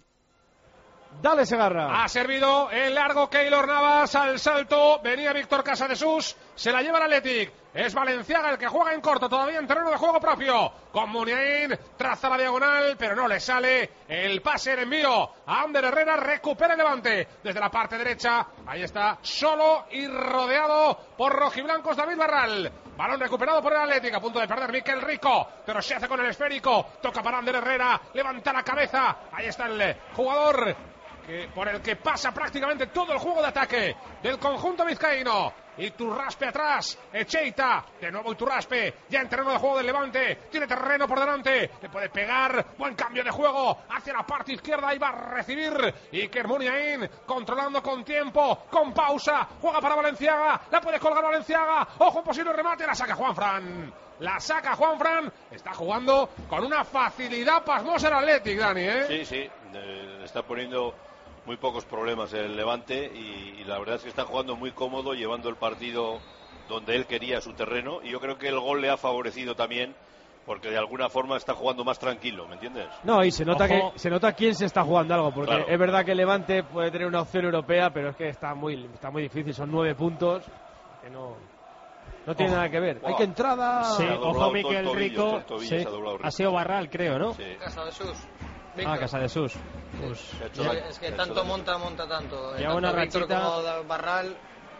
Dale, Segarra. Ha servido el largo Keylor Navas al salto. Venía Víctor Casadesús. Se la lleva el Athletic. Es Valenciaga el que juega en corto, todavía en terreno de juego propio. Con Muniain, traza la diagonal, pero no le sale el pase, el envío a Ander Herrera. Recupera el Levante desde la parte derecha. Ahí está, solo y rodeado por rojiblancos David Barral. Balón recuperado por el Athletic, a punto de perder Mikel Rico, pero se hace con el esférico. Toca para Ander Herrera, levanta la cabeza. Ahí está el jugador por el que pasa prácticamente todo el juego de ataque del conjunto vizcaíno. Iturraspe atrás, Echeita, de nuevo Iturraspe, ya en terreno de juego del Levante, tiene terreno por delante, le puede pegar, buen cambio de juego, hacia la parte izquierda, ahí va a recibir Iker Muniain, controlando con tiempo, con pausa, juega para Valenciaga, la puede colgar Valenciaga, ojo, posible remate, la saca Juanfran. La saca Juanfran, está jugando con una facilidad pasmosa el Athletic, Dani, ¿eh? Sí, le está poniendo muy pocos problemas el Levante y la verdad es que está jugando muy cómodo, llevando el partido donde él quería, su terreno, y yo creo que el gol le ha favorecido también porque de alguna forma está jugando más tranquilo, ¿me entiendes? No, y se nota quién se está jugando algo, porque claro, es verdad que el Levante puede tener una opción europea, pero es que está muy difícil, son 9 puntos que no tiene nada que ver. Hay que entrada. Sí, ojo, Mikel Rico. Sí, ha sido Barral, creo, ¿no? Sí. Casadesús. Casadesús. Pues, es que tanto monta tanto. Ya una Víctor rachita. como Barral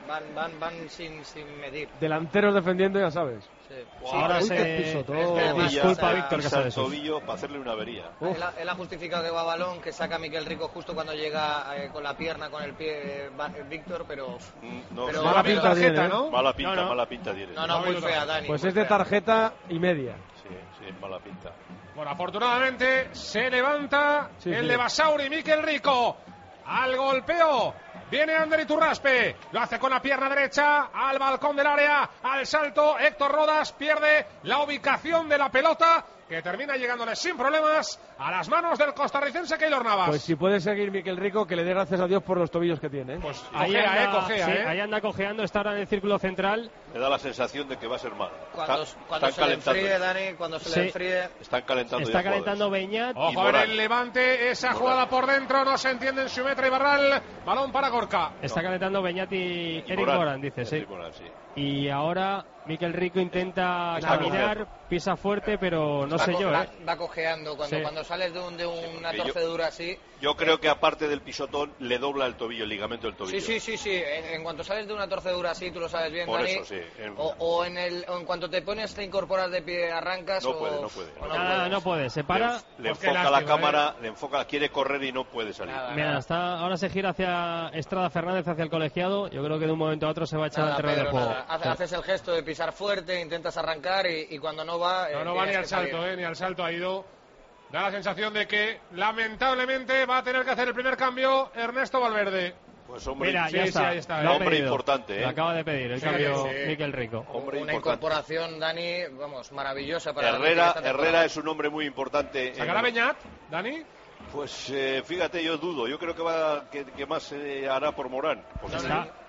van sin medir. Delanteros defendiendo, ya sabes. Sí. Wow. Ahora disculpa a Víctor Casadesús. Para hacerle una avería. Él ha justificado que va a balón, que saca a Mikel Rico justo cuando llega con la pierna, con el pie Víctor, pero mala pinta tiene, ¿no? Mala pinta tiene. No, muy fea, Dani. Pues es de tarjeta y media. Sí, mala pinta. Bueno, afortunadamente se levanta el de Basauri, Mikel Rico, al golpeo. Viene Ander Iturraspe, lo hace con la pierna derecha, al balcón del área, al salto, Héctor Rodas pierde la ubicación de la pelota, que termina llegándole sin problemas a las manos del costarricense Keylor Navas. Pues si puede seguir Mikel Rico, que le dé gracias a Dios por los tobillos que tiene. Pues ahí anda cojeando, está ahora en el círculo central. Me da la sensación de que va a ser mal. Cuando se le enfríe, Dani, cuando se le enfríe. Están calentando. Está calentando Beñat. Ojo a ver el Levante, esa jugada por dentro, no se entienden Sumetra y Barral. Balón para Gorka. Está calentando Beñat y Eric Moran, dice, sí. Y ahora Mikel Rico intenta caminar, pisa fuerte, pero no sé yo. Va cojeando cuando sales de una torcedura así. Yo creo que aparte del pisotón le dobla el tobillo, el ligamento del tobillo. Sí. En cuanto sales de una torcedura así, tú lo sabes bien, por Dani. Eso, sí. O en cuanto te pones, te incorporas de pie, arrancas. No puede. Se para. Le enfoca la cámara, quiere correr y no puede salir. Mira, ahora se gira hacia Estrada Fernández, hacia el colegiado. Yo creo que de un momento a otro se va a echar al terreno del juego. Haces el gesto de pisar fuerte, intentas arrancar y cuando no va. No va ni al salto, ni al salto ha ido. Da la sensación de que lamentablemente va a tener que hacer el primer cambio Ernesto Valverde. Pues hombre, mira, ya está. Ahí está, hombre importante. Lo acaba de pedir el cambio Mikel Rico. Una incorporación, Dani, vamos, maravillosa para Herrera es un hombre muy importante. ¿Sacará Beñat, Dani? Pues fíjate, yo dudo. Yo creo que más hará por Morán.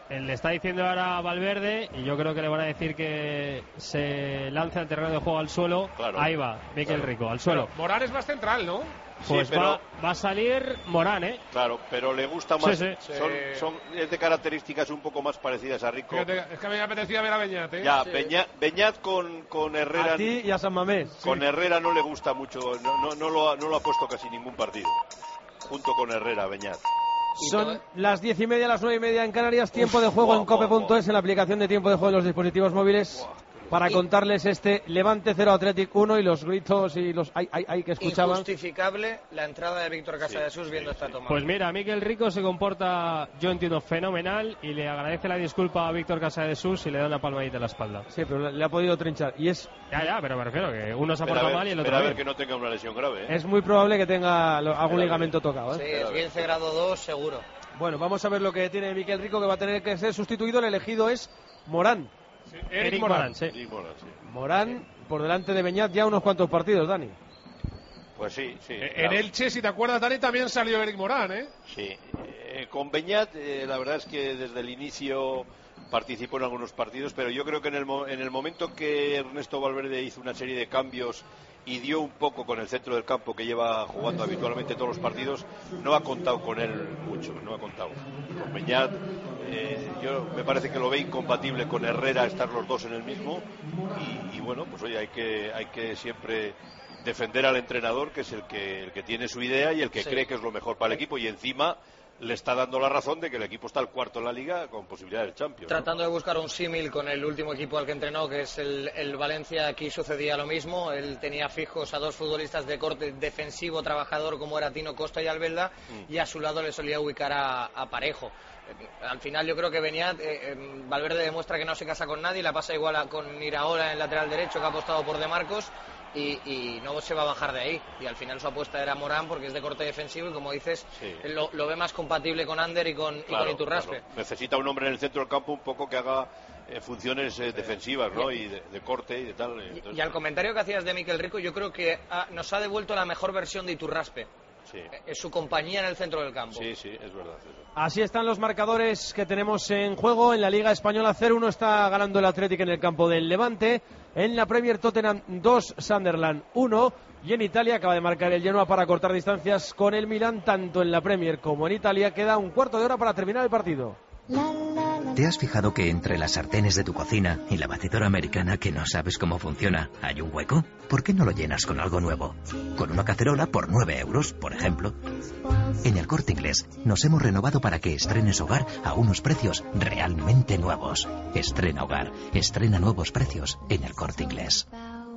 Le está diciendo ahora a Valverde, y yo creo que le van a decir que se lance al terreno de juego al suelo. Claro, ahí va, Mikel Rico, al suelo. Pero Morán es más central, ¿no? Pues sí, pero... va a salir Morán, ¿eh? Claro, pero le gusta más. Sí. Es de características un poco más parecidas a Rico. Fíjate, es que me apetecía ver a Beñat, ¿eh? Ya, Sí. Beñat con Herrera. A ti y a San Mamés. Con Herrera no le gusta mucho, no lo ha puesto casi ningún partido. Junto con Herrera, Beñat. Son las 10:30, las 9:30 en Canarias. Tiempo de juego en cope.es, en la aplicación de tiempo de juego de los dispositivos móviles. Para contarles este Levante 0 Athletic 1 y los gritos y los ay que escuchaban. Injustificable la entrada de Víctor Casadesus viendo esta toma. Pues mira, Mikel Rico se comporta, yo entiendo, fenomenal, y le agradece la disculpa a Víctor Casadesus y le da una palmadita en la espalda. Sí, pero le ha podido trinchar. Y es... Ya, pero me refiero que uno se ha portado mal y el otro a ver bien. que no tenga una lesión grave, ¿eh? Es muy probable que tenga algún ligamento tocado, ¿eh? Sí, es 15 grado 2 seguro. Bueno, vamos a ver lo que tiene Mikel Rico, que va a tener que ser sustituido. El elegido es Morán. Sí, Eric Morán. Sí. Morán por delante de Beñat ya unos cuantos partidos, Dani. Pues sí. En Elche, si te acuerdas, Dani, también salió Eric Morán, ¿eh? Sí. Con Beñat, la verdad es que desde el inicio participó en algunos partidos, pero yo creo que en el momento que Ernesto Valverde hizo una serie de cambios y dio un poco con el centro del campo que lleva jugando habitualmente todos los partidos, no ha contado con él mucho, no ha contado. Con Beñat, yo me parece que lo ve incompatible con Herrera estar los dos en el mismo y bueno, pues oye, hay que siempre defender al entrenador, que es el que tiene su idea y el que cree que es lo mejor para el equipo, y encima le está dando la razón de que el equipo está al cuarto en la liga con posibilidades de Champions. Tratando de buscar un símil con el último equipo al que entrenó, que es el Valencia. Aquí sucedía lo mismo. Él tenía fijos a dos futbolistas de corte defensivo trabajador como era Tino Costa y Albelda, y a su lado le solía ubicar a Parejo. Al final yo creo que Beñat, Valverde demuestra que no se casa con nadie, la pasa igual con Iraola en el lateral derecho, que ha apostado por De Marcos, y no se va a bajar de ahí. Y al final su apuesta era Morán, porque es de corte defensivo y, como dices, lo ve más compatible con Ander y con Iturraspe. Claro. Necesita un hombre en el centro del campo un poco que haga funciones defensivas, ¿no? Y de corte y de tal. Entonces... Y al comentario que hacías de Mikel Rico, yo creo que nos ha devuelto la mejor versión de Iturraspe. Sí. Es su compañía en el centro del campo. Sí, es verdad. Así están los marcadores que tenemos en juego. En la Liga Española 0-1 está ganando el Athletic en el campo del Levante. En la Premier Tottenham 2, Sunderland 1. Y en Italia acaba de marcar el Genoa para cortar distancias con el Milan. Tanto en la Premier como en Italia queda un cuarto de hora para terminar el partido. ¿Te has fijado que entre las sartenes de tu cocina y la batidora americana, que no sabes cómo funciona, hay un hueco? ¿Por qué no lo llenas con algo nuevo? Con una cacerola por 9 euros, por ejemplo. En El Corte Inglés nos hemos renovado para que estrenes hogar a unos precios realmente nuevos. Estrena hogar, estrena nuevos precios en El Corte Inglés.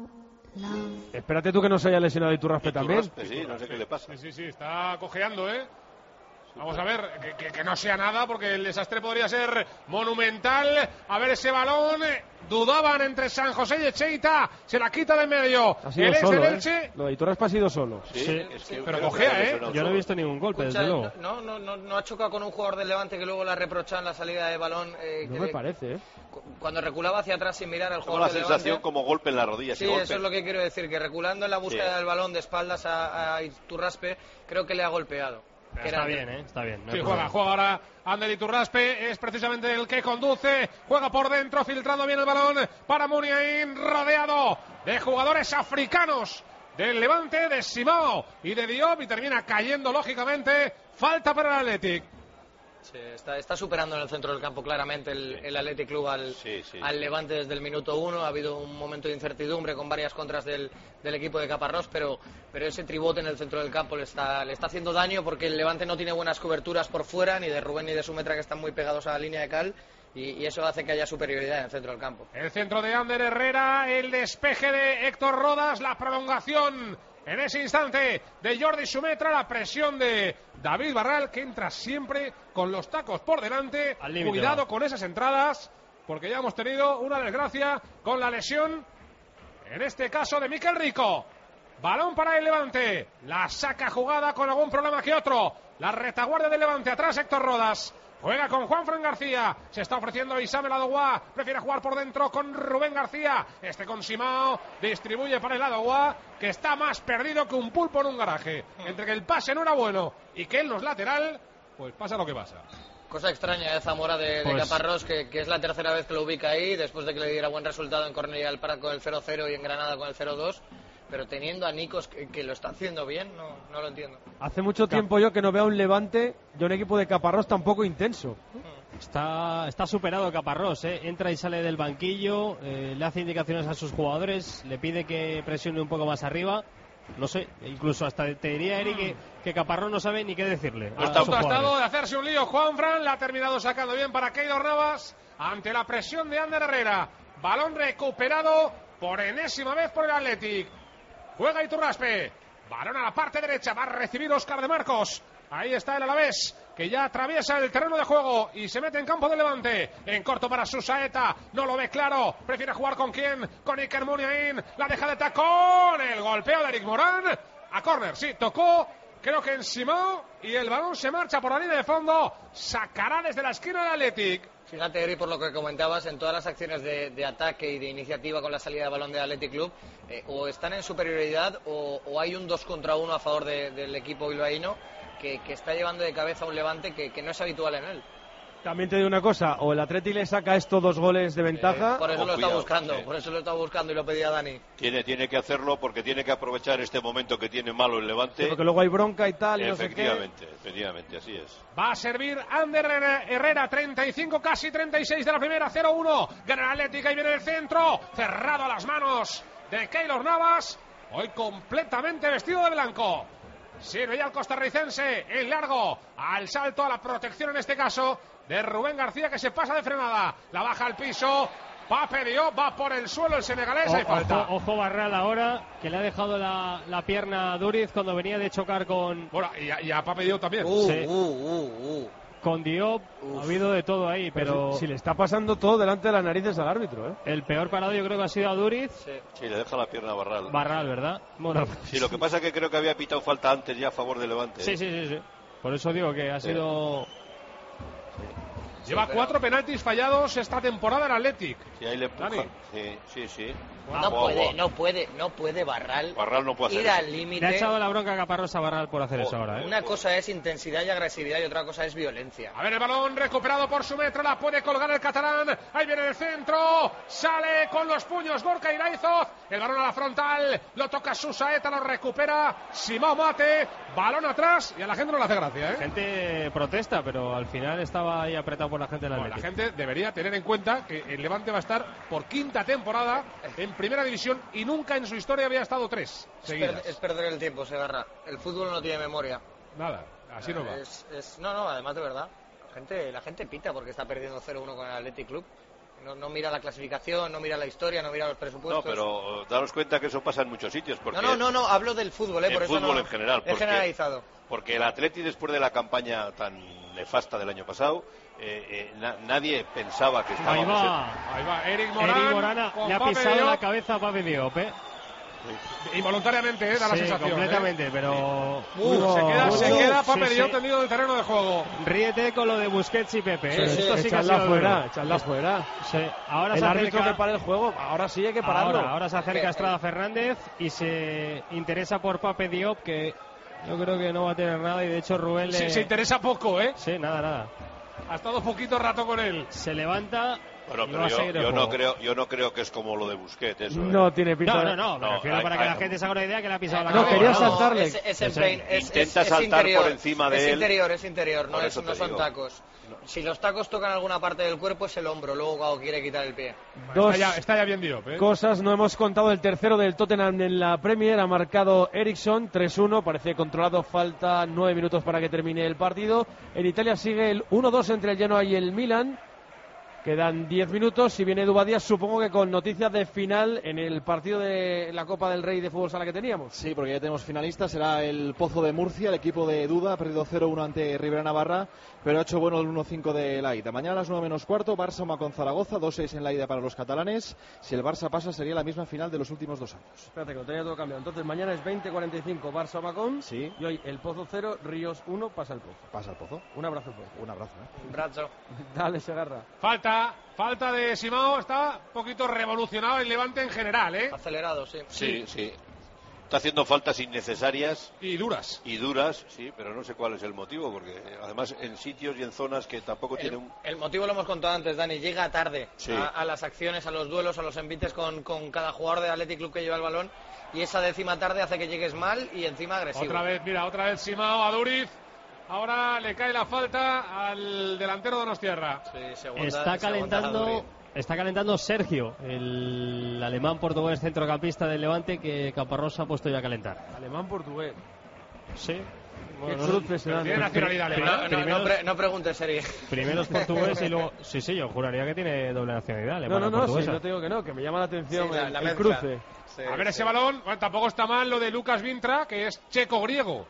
Espérate tú que no se haya lesionado Iturraspe también. Sí, no sé qué le pasa. Sí, está cojeando, ¿eh? Vamos a ver, que no sea nada, porque el desastre podría ser monumental. A ver ese balón. Dudaban entre San José y Echeita. Se la quita de en medio. Ha sido el ex solo, del Elche. Lo de Iturraspe ha sido solo. Sí. Pero cojea, ¿eh? Yo no he visto ningún golpe, Escucha, desde luego. No ha chocado con un jugador del Levante que luego le ha reprochado en la salida de balón. No me parece, ¿eh? Cuando reculaba hacia atrás sin mirar al Tengo jugador la del sensación Levante. como golpe en la rodilla. Sí, eso es lo que quiero decir, que reculando en la búsqueda del balón de espaldas a Iturraspe, creo que le ha golpeado. Está bien, está bien. Sí, juega ahora Ander Iturraspe, es precisamente el que conduce, juega por dentro, filtrando bien el balón para Muniain, rodeado de jugadores africanos del Levante, de Simao y de Diop, y termina cayendo lógicamente. Falta para el Athletic. Sí, está superando en el centro del campo claramente el Athletic Club al Levante desde el minuto 1. Ha habido un momento de incertidumbre con varias contras del equipo de Caparrós, pero ese tribote en el centro del campo le está haciendo daño, porque el Levante no tiene buenas coberturas por fuera, ni de Rubén ni de Sumetra, que están muy pegados a la línea de cal, y eso hace que haya superioridad en el centro del campo. El centro de Ander Herrera, el despeje de Héctor Rodas, la prolongación en ese instante de Jordi Sumetra, la presión de David Barral, que entra siempre con los tacos por delante. Cuidado con esas entradas, porque ya hemos tenido una desgracia con la lesión, en este caso de Mikel Rico. Balón para el Levante, la saca jugada con algún problema que otro. La retaguardia del Levante, atrás Héctor Rodas. Juega con Juanfran García. Se está ofreciendo Isabel Adoguá. Prefiere jugar por dentro con Rubén García. Con Simao. Distribuye para el Adoguá, que está más perdido que un pulpo en un garaje. Entre que el pase no era bueno y que él no es lateral, pues pasa lo que pasa. Cosa extraña de Zamora de Caparrós, que es la tercera vez que lo ubica ahí, después de que le diera buen resultado en Cornellà del Prat con el 0-0 y en Granada con el 0-2. Pero teniendo a Nikos que lo está haciendo bien, no lo entiendo. Hace mucho tiempo yo que no veo a un Levante y un equipo de Caparrós tan poco intenso. Está superado Caparrós, entra y sale del banquillo, le hace indicaciones a sus jugadores, le pide que presione un poco más arriba. No sé, incluso hasta te diría, Eric, que Caparrós no sabe ni qué decirle. Ha estado de hacerse un lío Juanfran, la ha terminado sacando bien para Keylor Navas ante la presión de Ander Herrera. Balón recuperado por enésima vez por el Athletic. Juega Iturraspe, balón a la parte derecha, va a recibir Óscar de Marcos. Ahí está el Alavés, que ya atraviesa el terreno de juego y se mete en campo de Levante. En corto para Susaeta, no lo ve claro, prefiere jugar con quién, con Iker Muniain, la deja de tacón, el golpeo de Eric Morán, a córner, sí, tocó, creo que en Simao, y el balón se marcha por la línea de fondo, sacará desde la esquina del Athletic. Fíjate, Eri, por lo que comentabas, en todas las acciones de ataque y de iniciativa con la salida de balón del Athletic Club, o están en superioridad o hay un 2 contra 1 a favor del equipo bilbaíno que está llevando de cabeza a un Levante que no es habitual en él. También te digo una cosa, o el Atleti le saca estos 2 goles de ventaja. Por eso lo está buscando, por eso lo está buscando y lo pedía Dani. Tiene que hacerlo porque tiene que aprovechar este momento que tiene malo el Levante. Sí, porque luego hay bronca y tal, y no sé qué. Efectivamente, así es. Va a servir Ander Herrera, 35, casi 36 de la primera, 0-1. Gana el Athletic, ahí viene el centro, cerrado a las manos de Keylor Navas, hoy completamente vestido de blanco. Sirve ya el costarricense, en largo, al salto, a la protección en este caso, de Rubén García, que se pasa de frenada, la baja al piso, Pape Diop, va por el suelo el senegalés, hay falta. Ojo Barral ahora, que le ha dejado la pierna a Duriz cuando venía de chocar con... Bueno, y a Pape Diop también. Con Diop ha habido de todo ahí, pero... Si le está pasando todo delante de las narices al árbitro, ¿eh? El peor parado yo creo que ha sido a Duriz. Sí, le deja la pierna a Barral. Barral, ¿verdad? Bueno, sí, lo que pasa es que creo que había pitado falta antes ya a favor de Levante. Sí. Por eso digo que ha sido... Lleva 4 penaltis fallados esta temporada el Athletic. Sí, ahí le empuja. Sí. No puede Barral no puede ir al límite. Le ha echado la bronca a Caparrós a Barral por hacer eso ahora, ¿eh? Una cosa es intensidad y agresividad y otra cosa es violencia. A ver el balón recuperado por su metro, la puede colgar el catalán. Ahí viene el centro, sale con los puños Gorka Iraizoz. El balón a la frontal, lo toca Susaeta, lo recupera Simao Mate. Balón atrás y a la gente no le hace gracia, ¿eh? La gente protesta, pero al final estaba ahí apretado por la gente del Athletic. La gente debería tener en cuenta que el Levante va a estar por 5ª temporada en Primera División y nunca en su historia había estado 3 seguidas. Es perder el tiempo, Segarra. El fútbol no tiene memoria. Nada, así no va. No, además de verdad. La gente pita porque está perdiendo 0-1 con el Athletic Club. No mira la clasificación, no mira la historia, no mira los presupuestos. No, pero daros cuenta que eso pasa en muchos sitios. Porque no, hablo del fútbol, por eso fútbol en general. Es generalizado. Porque el Atleti, después de la campaña tan nefasta del año pasado, nadie pensaba que estaba... Ahí va, Eric Morán le ha pisado la cabeza a Pape Diop, Involuntariamente, da la sensación. Completamente, pero... Se queda Pape Diop tendido en el terreno de juego. Ríete con lo de Busquets y Pepe. Esto sí que ha sido echarla fuera. Sí. Ahora el se árbitro acerca... que para el juego, ahora sí hay que pararlo. Ahora se acerca Estrada Fernández y se interesa por Pape Diop, que yo creo que no va a tener nada, y de hecho Rubén le... se interesa poco, ¿eh? Sí, nada. Ha estado poquito rato con él. Se levanta... Bueno, pero yo no creo que es como lo de Busquets, eso. No tiene pinta. No, me refiero para que la gente se haga una idea que le ha pisado la cabeza. No, quería saltarle. Intenta saltar por encima de él. Es interior, no son tacos. Si los tacos tocan alguna parte del cuerpo es el hombro, luego cuando quiere quitar el pie. Está ya bien Diop, Cosas, no hemos contado el tercero del Tottenham en la Premier, ha marcado Eriksson, 3-1, parece controlado, falta 9 minutos para que termine el partido. En Italia sigue el 1-2 entre el Genoa y el Milan. Quedan 10 minutos. Si viene Edu Díaz, supongo que con noticias de final en el partido de la Copa del Rey de Fútbol Sala que teníamos. Sí, porque ya tenemos finalistas. Será el Pozo de Murcia, el equipo de Duda. Ha perdido 0-1 ante Ribera Navarra, pero ha hecho bueno el 1-5 de la ida. Mañana a las 9 menos cuarto, Barça con Zaragoza, 2-6 en la ida para los catalanes. Si el Barça pasa, sería la misma final de los últimos 2 años. Espérate, que lo tenía todo cambiado. Entonces mañana es 20-45 Barça Macón. Sí. Y hoy el Pozo 0, Ríos 1, pasa el Pozo. Pasa el Pozo. Un abrazo, Pozo. Un abrazo. Un abrazo. Dale, Segarra. Falta de Simao, está un poquito revolucionado el Levante en general, Acelerado, sí. Sí. Está haciendo faltas innecesarias. Y duras. Y duras, sí, pero no sé cuál es el motivo, porque además en sitios y en zonas que tampoco tiene un... El motivo lo hemos contado antes, Dani, llega tarde Sí. a las acciones, a los duelos, a los envites con cada jugador del Athletic Club que lleva el balón, y esa décima tarde hace que llegues mal y encima agresivo. Otra vez Simao a Duriz. Ahora le cae la falta al delantero Donostiarra. Sí, Está calentando Sergio, el alemán portugués centrocampista del Levante, que Caparrós ha puesto ya a calentar. Alemán portugués. Sí. Tiene nacionalidad alemana. No preguntes, Seri. Primero es portugués y luego... Sí, yo juraría que tiene doble nacionalidad alemana. No, sí, no te digo que no, que me llama la atención el cruce. Sí, a ver ese balón, bueno, tampoco está mal lo de Lucas Vintra, que es checo-griego.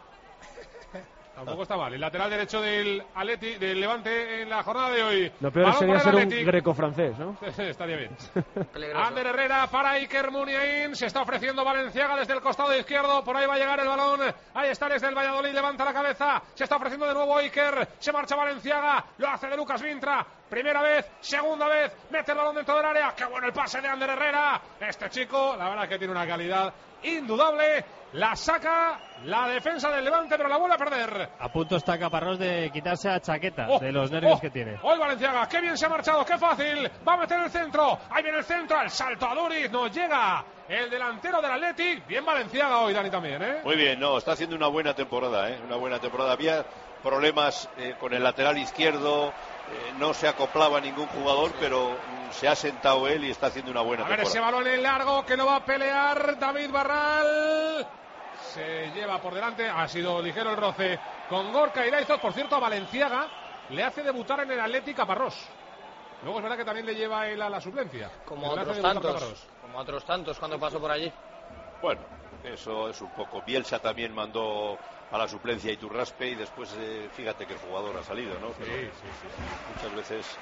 Tampoco está mal. El lateral derecho del Levante en la jornada de hoy. Lo peor sería ser un greco-francés, ¿no? Estaría bien. Ander Herrera para Iker Muniain. Se está ofreciendo Valenciaga desde el costado izquierdo. Por ahí va a llegar el balón. Ahí está desde el Valladolid. Levanta la cabeza. Se está ofreciendo de nuevo Iker. Se marcha Valenciaga. Lo hace de Lucas Vintra. Primera vez, segunda vez. Mete el balón dentro del área. ¡Qué bueno el pase de Ander Herrera! Este chico, la verdad es que tiene una calidad indudable. La saca la defensa del Levante, pero la vuelve a perder. A punto está Caparrós de quitarse a chaqueta de los nervios que tiene. Hoy Valenciaga, qué bien se ha marchado, qué fácil. Va a meter el centro. Ahí viene el centro, el salto a Duriz. No llega el delantero del Athletic. Bien Valenciaga hoy, Dani, también, ¿eh? Muy bien, está haciendo una buena temporada, ¿eh? Una buena temporada. Había problemas con el lateral izquierdo. No se acoplaba ningún jugador, pero se ha sentado él y está haciendo una buena temporada. A ver ese balón en largo que lo va a pelear David Barral. Se lleva por delante, ha sido ligero el roce con Gorka Iraizoz. Por cierto, a Valenciaga le hace debutar en el Athletic Caparrós. Luego es verdad que también le lleva él a la suplencia. Como otros tantos cuando pasó por allí. Bueno, eso es un poco. Bielsa también mandó a la suplencia a Iturraspe y después fíjate que el jugador ha salido, ¿no? Pero sí. Muchas veces...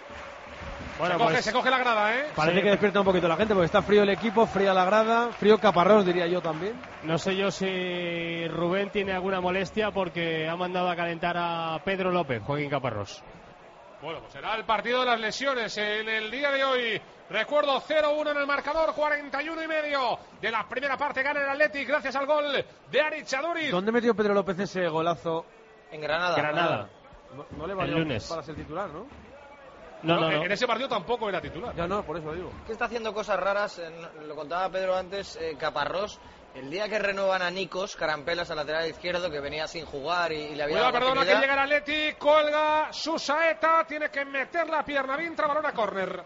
Bueno, se coge la grada, ¿eh? Parece que despierta un poquito la gente porque está frío el equipo, fría la grada, frío Caparrós, diría yo también. No sé yo si Rubén tiene alguna molestia porque ha mandado a calentar a Pedro López, Joaquín Caparrós. Bueno, pues será el partido de las lesiones en el día de hoy. Recuerdo 0-1 en el marcador, 41,5 de la primera parte. Gana el Athletic gracias al gol de Aritz Aduriz. ¿Dónde metió Pedro López ese golazo? En Granada. No le valió el lunes para ser titular, ¿no? No. En ese partido tampoco era titular. Ya no, por eso lo digo. Que está haciendo cosas raras, lo contaba Pedro antes, Caparrós. El día que renuevan a Nikos Carampelas al lateral izquierdo, que venía sin jugar y le había dado perdona, que llega el Athletic, colga Susaeta, tiene que meter la pierna, Vintra, balón a córner.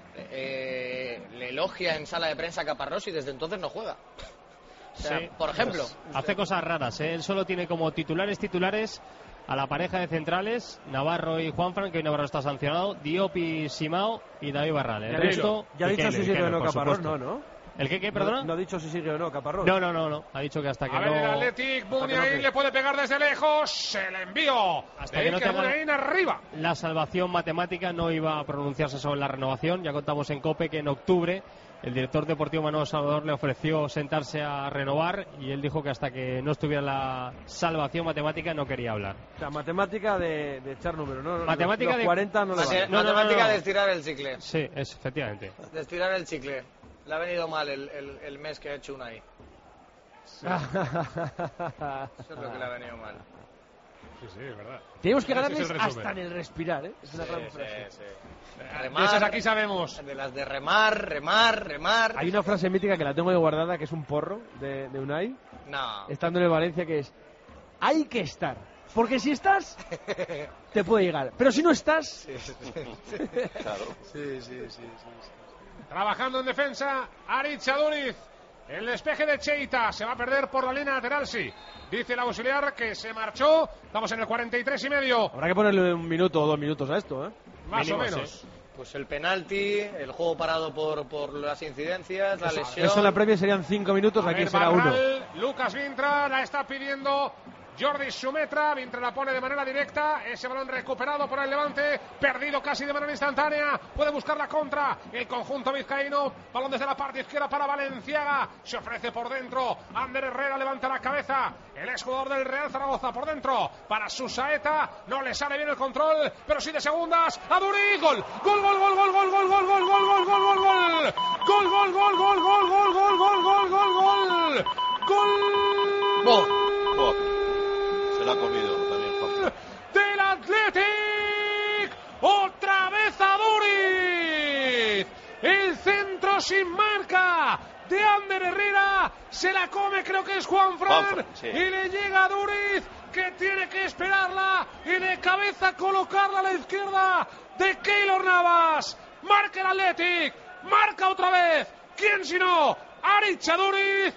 Le elogia en sala de prensa a Caparrós y desde entonces no juega. O sea, sí, por ejemplo. Hace cosas raras, ¿eh? Él solo tiene como titulares a la pareja de centrales, Navarro y Juanfran, que hoy Navarro está sancionado, Diop y Simao y David Barral. El resto... Ya ha dicho si sigue o no Caparrós, ¿no? ¿El qué, perdona? No ha dicho si sigue o no Caparrós. No. Ha dicho que hasta que no... A ver, el Athletic, Muniain le puede pegar desde lejos. El envío hasta de que no tenga Muniain arriba. La salvación matemática no iba a pronunciarse sobre la renovación. Ya contamos en COPE que en octubre el director deportivo Manuel Salvador le ofreció sentarse a renovar y él dijo que hasta que no estuviera la salvación matemática no quería hablar. O sea, matemática de echar números, ¿no? Matemática los 40 no le vale. Matemática de estirar el chicle. Sí, efectivamente. De estirar el chicle. Le ha venido mal el mes que ha hecho Unai. Sí. Eso es lo que le ha venido mal. Sí, es verdad. Tenemos que ganarles hasta en el respirar, ¿eh? Es una gran frase. Remar, aquí sabemos. De las de remar. Hay una frase mítica que la tengo de guardada, que es un porro de Unai. No. Estando en el Valencia, que es: hay que estar. Porque si estás, te puede llegar. Pero si no estás... Claro. Sí. Trabajando en defensa, Aritz Aduriz. El despeje de Cheita se va a perder por la línea lateral, sí. Dice el auxiliar que se marchó. Estamos en el 43,5. Habrá que ponerle 1 minuto o 2 minutos a esto, ¿eh? Más o menos. Sí. Pues el penalti, el juego parado por las incidencias, la lesión. Eso en la previa serían 5 minutos, aquí será 1. Lucas Vintra la está pidiendo Jordi Sumetra. Vintra la pone de manera directa. Ese balón recuperado por el Levante, perdido casi de manera instantánea. Puede buscar la contra el conjunto vizcaíno. Balón desde la parte izquierda para Valenciaga. Se ofrece por dentro. Ander Herrera levanta la cabeza. El exjugador del Real Zaragoza por dentro para Susaeta. No le sale bien el control, pero sí de segundas. Aduriz, gol. Gol. ¡Gol! Se la ha comido también Juan. ¡Del Athletic! ¡Otra vez a Duriz! El centro sin marca de Ander Herrera, se la come, creo que es Juanfran, sí. Y le llega a Duriz, que tiene que esperarla y de cabeza colocarla a la izquierda de Keylor Navas. Marca el Athletic, marca otra vez. ¿Quién si no? Aritz Aduriz.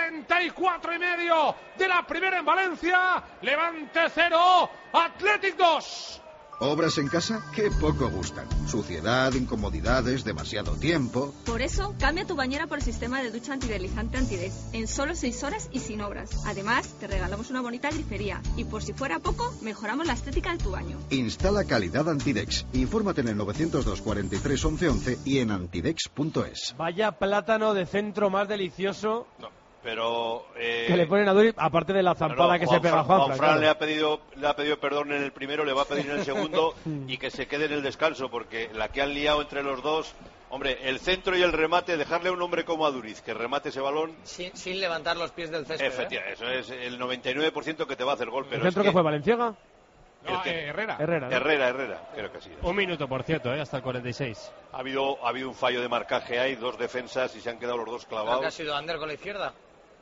44,5 de la primera en Valencia. Levante 0, Athletic 2. ¿Obras en casa? ¡Qué poco gustan! Suciedad, incomodidades, demasiado tiempo. Por eso, cambia tu bañera por el sistema de ducha antideslizante Antidex en solo 6 horas y sin obras. Además, te regalamos una bonita grifería y por si fuera poco, mejoramos la estética de tu baño. Instala calidad Antidex. Infórmate en el 902 43 11 11 y en antidex.es. Vaya plátano de centro más delicioso. No, pero que le ponen a Duriz, aparte de la zampada que se pega a Juanfran. Juanfran le ha pedido perdón en el primero, le va a pedir en el segundo y que se quede en el descanso, porque la que han liado entre los dos, hombre, el centro y el remate, dejarle a un hombre como a Duriz que remate ese balón sin levantar los pies del césped. Efectivamente, eso es el 99% que te va a hacer gol. Pero ¿el centro que fue Valenciaga? No, Herrera. Herrera, creo que sí. Un minuto, por cierto, hasta el 46. Ha habido un fallo de marcaje ahí, 2 defensas y se han quedado los dos clavados. Creo que ha sido Ander con la izquierda.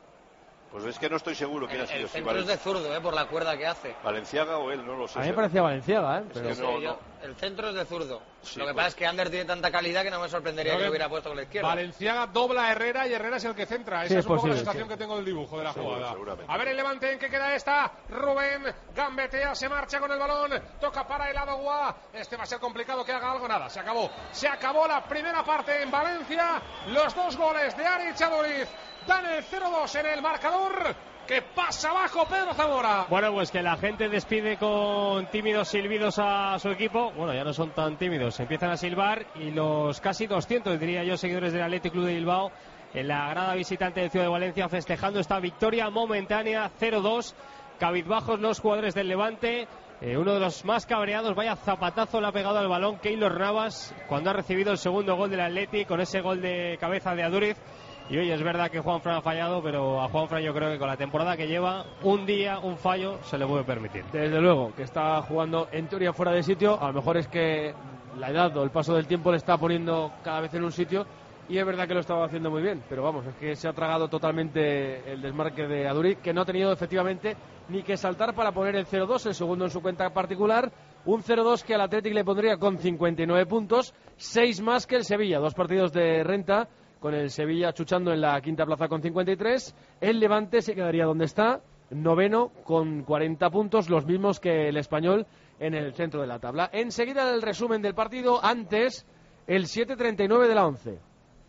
Pues es que no estoy seguro quién ha sido. El centro es de zurdo, por la cuerda que hace. Valenciaga o él, no lo sé. A mí me parecía Valenciaga, Pero... Sí, el centro es de zurdo. Sí, lo que pasa es que Ander tiene tanta calidad que no me sorprendería que lo hubiera puesto con la izquierda. Valenciaga dobla a Herrera y Herrera es el que centra. Esa sí, es un poco la posible, sensación que tengo del dibujo de la jugada. Seguramente. A ver el Levante en qué queda esta. Rubén gambetea, se marcha con el balón. Toca para el Adogua. Este va a ser complicado que haga algo. Nada, se acabó. Se acabó la primera parte en Valencia. Los 2 goles de Aritz Aduriz dan el 0-2 en el marcador. Que pasa abajo Pedro Zamora. Bueno, pues que la gente despide con tímidos silbidos a su equipo. Bueno, ya no son tan tímidos, empiezan a silbar y los casi 200, diría yo, seguidores del Athletic Club de Bilbao en la grada visitante del Ciudad de Valencia festejando esta victoria momentánea 0-2. Cabizbajos los jugadores del Levante. Uno de los más cabreados, vaya zapatazo le ha pegado al balón Keylor Navas cuando ha recibido el segundo gol del Athletic con ese gol de cabeza de Aduriz. Y hoy es verdad que Juanfran ha fallado, pero a Juanfran yo creo que con la temporada que lleva, un día, un fallo, se le puede permitir. Desde luego, que está jugando en teoría fuera de sitio. A lo mejor es que la edad o el paso del tiempo le está poniendo cada vez en un sitio. Y es verdad que lo estaba haciendo muy bien, pero vamos, es que se ha tragado totalmente el desmarque de Aduriz, que no ha tenido efectivamente ni que saltar para poner el 0-2, el segundo en su cuenta particular. Un 0-2 que al Athletic le pondría con 59 puntos, 6 más que el Sevilla, 2 partidos de renta, con el Sevilla chuchando en la quinta plaza con 53. El Levante se quedaría donde está, noveno con 40 puntos, los mismos que el Español en el centro de la tabla. Enseguida el resumen del partido, antes el 7:39 de la 11.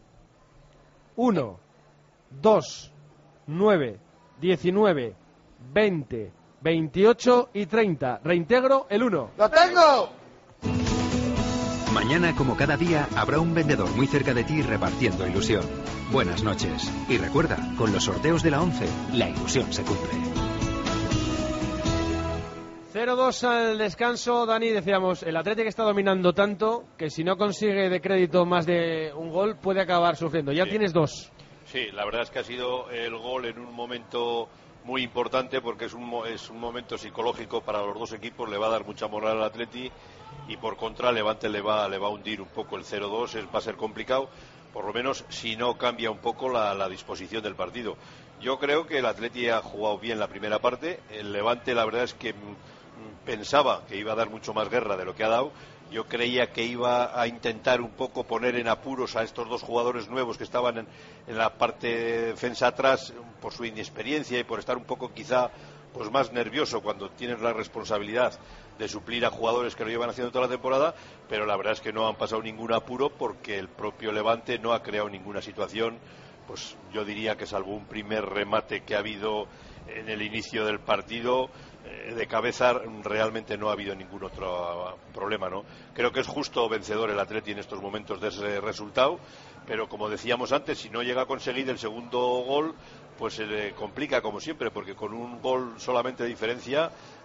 1, 2, 9, 19, 20, 28 y 30. Reintegro el 1. ¡Lo tengo! Mañana, como cada día, habrá un vendedor muy cerca de ti repartiendo ilusión. Buenas noches. Y recuerda, con los sorteos de la 11, la ilusión se cumple. 0-2 al descanso, Dani. Decíamos, el Athletic está dominando tanto que si no consigue de crédito más de un gol, puede acabar sufriendo. Ya tienes 2. Sí, la verdad es que ha sido el gol en un momento muy importante porque es un momento psicológico para los dos equipos, le va a dar mucha moral al Atleti y por contra Levante le va a hundir un poco el 0-2, va a ser complicado, por lo menos si no cambia un poco la disposición del partido. Yo creo que el Atleti ha jugado bien la primera parte, el Levante la verdad es que pensaba que iba a dar mucho más guerra de lo que ha dado. Yo creía que iba a intentar un poco poner en apuros a estos dos jugadores nuevos que estaban en la parte de defensa atrás por su inexperiencia y por estar un poco quizá pues más nervioso cuando tienes la responsabilidad de suplir a jugadores que lo llevan haciendo toda la temporada, pero la verdad es que no han pasado ningún apuro porque el propio Levante no ha creado ninguna situación, pues yo diría que salvo un primer remate que ha habido en el inicio del partido, de cabeza realmente no ha habido ningún otro problema, ¿no? Creo que es justo vencedor el Atleti en estos momentos de ese resultado, pero como decíamos antes, si no llega a conseguir el segundo gol, pues se le complica como siempre, porque con un gol solamente de diferencia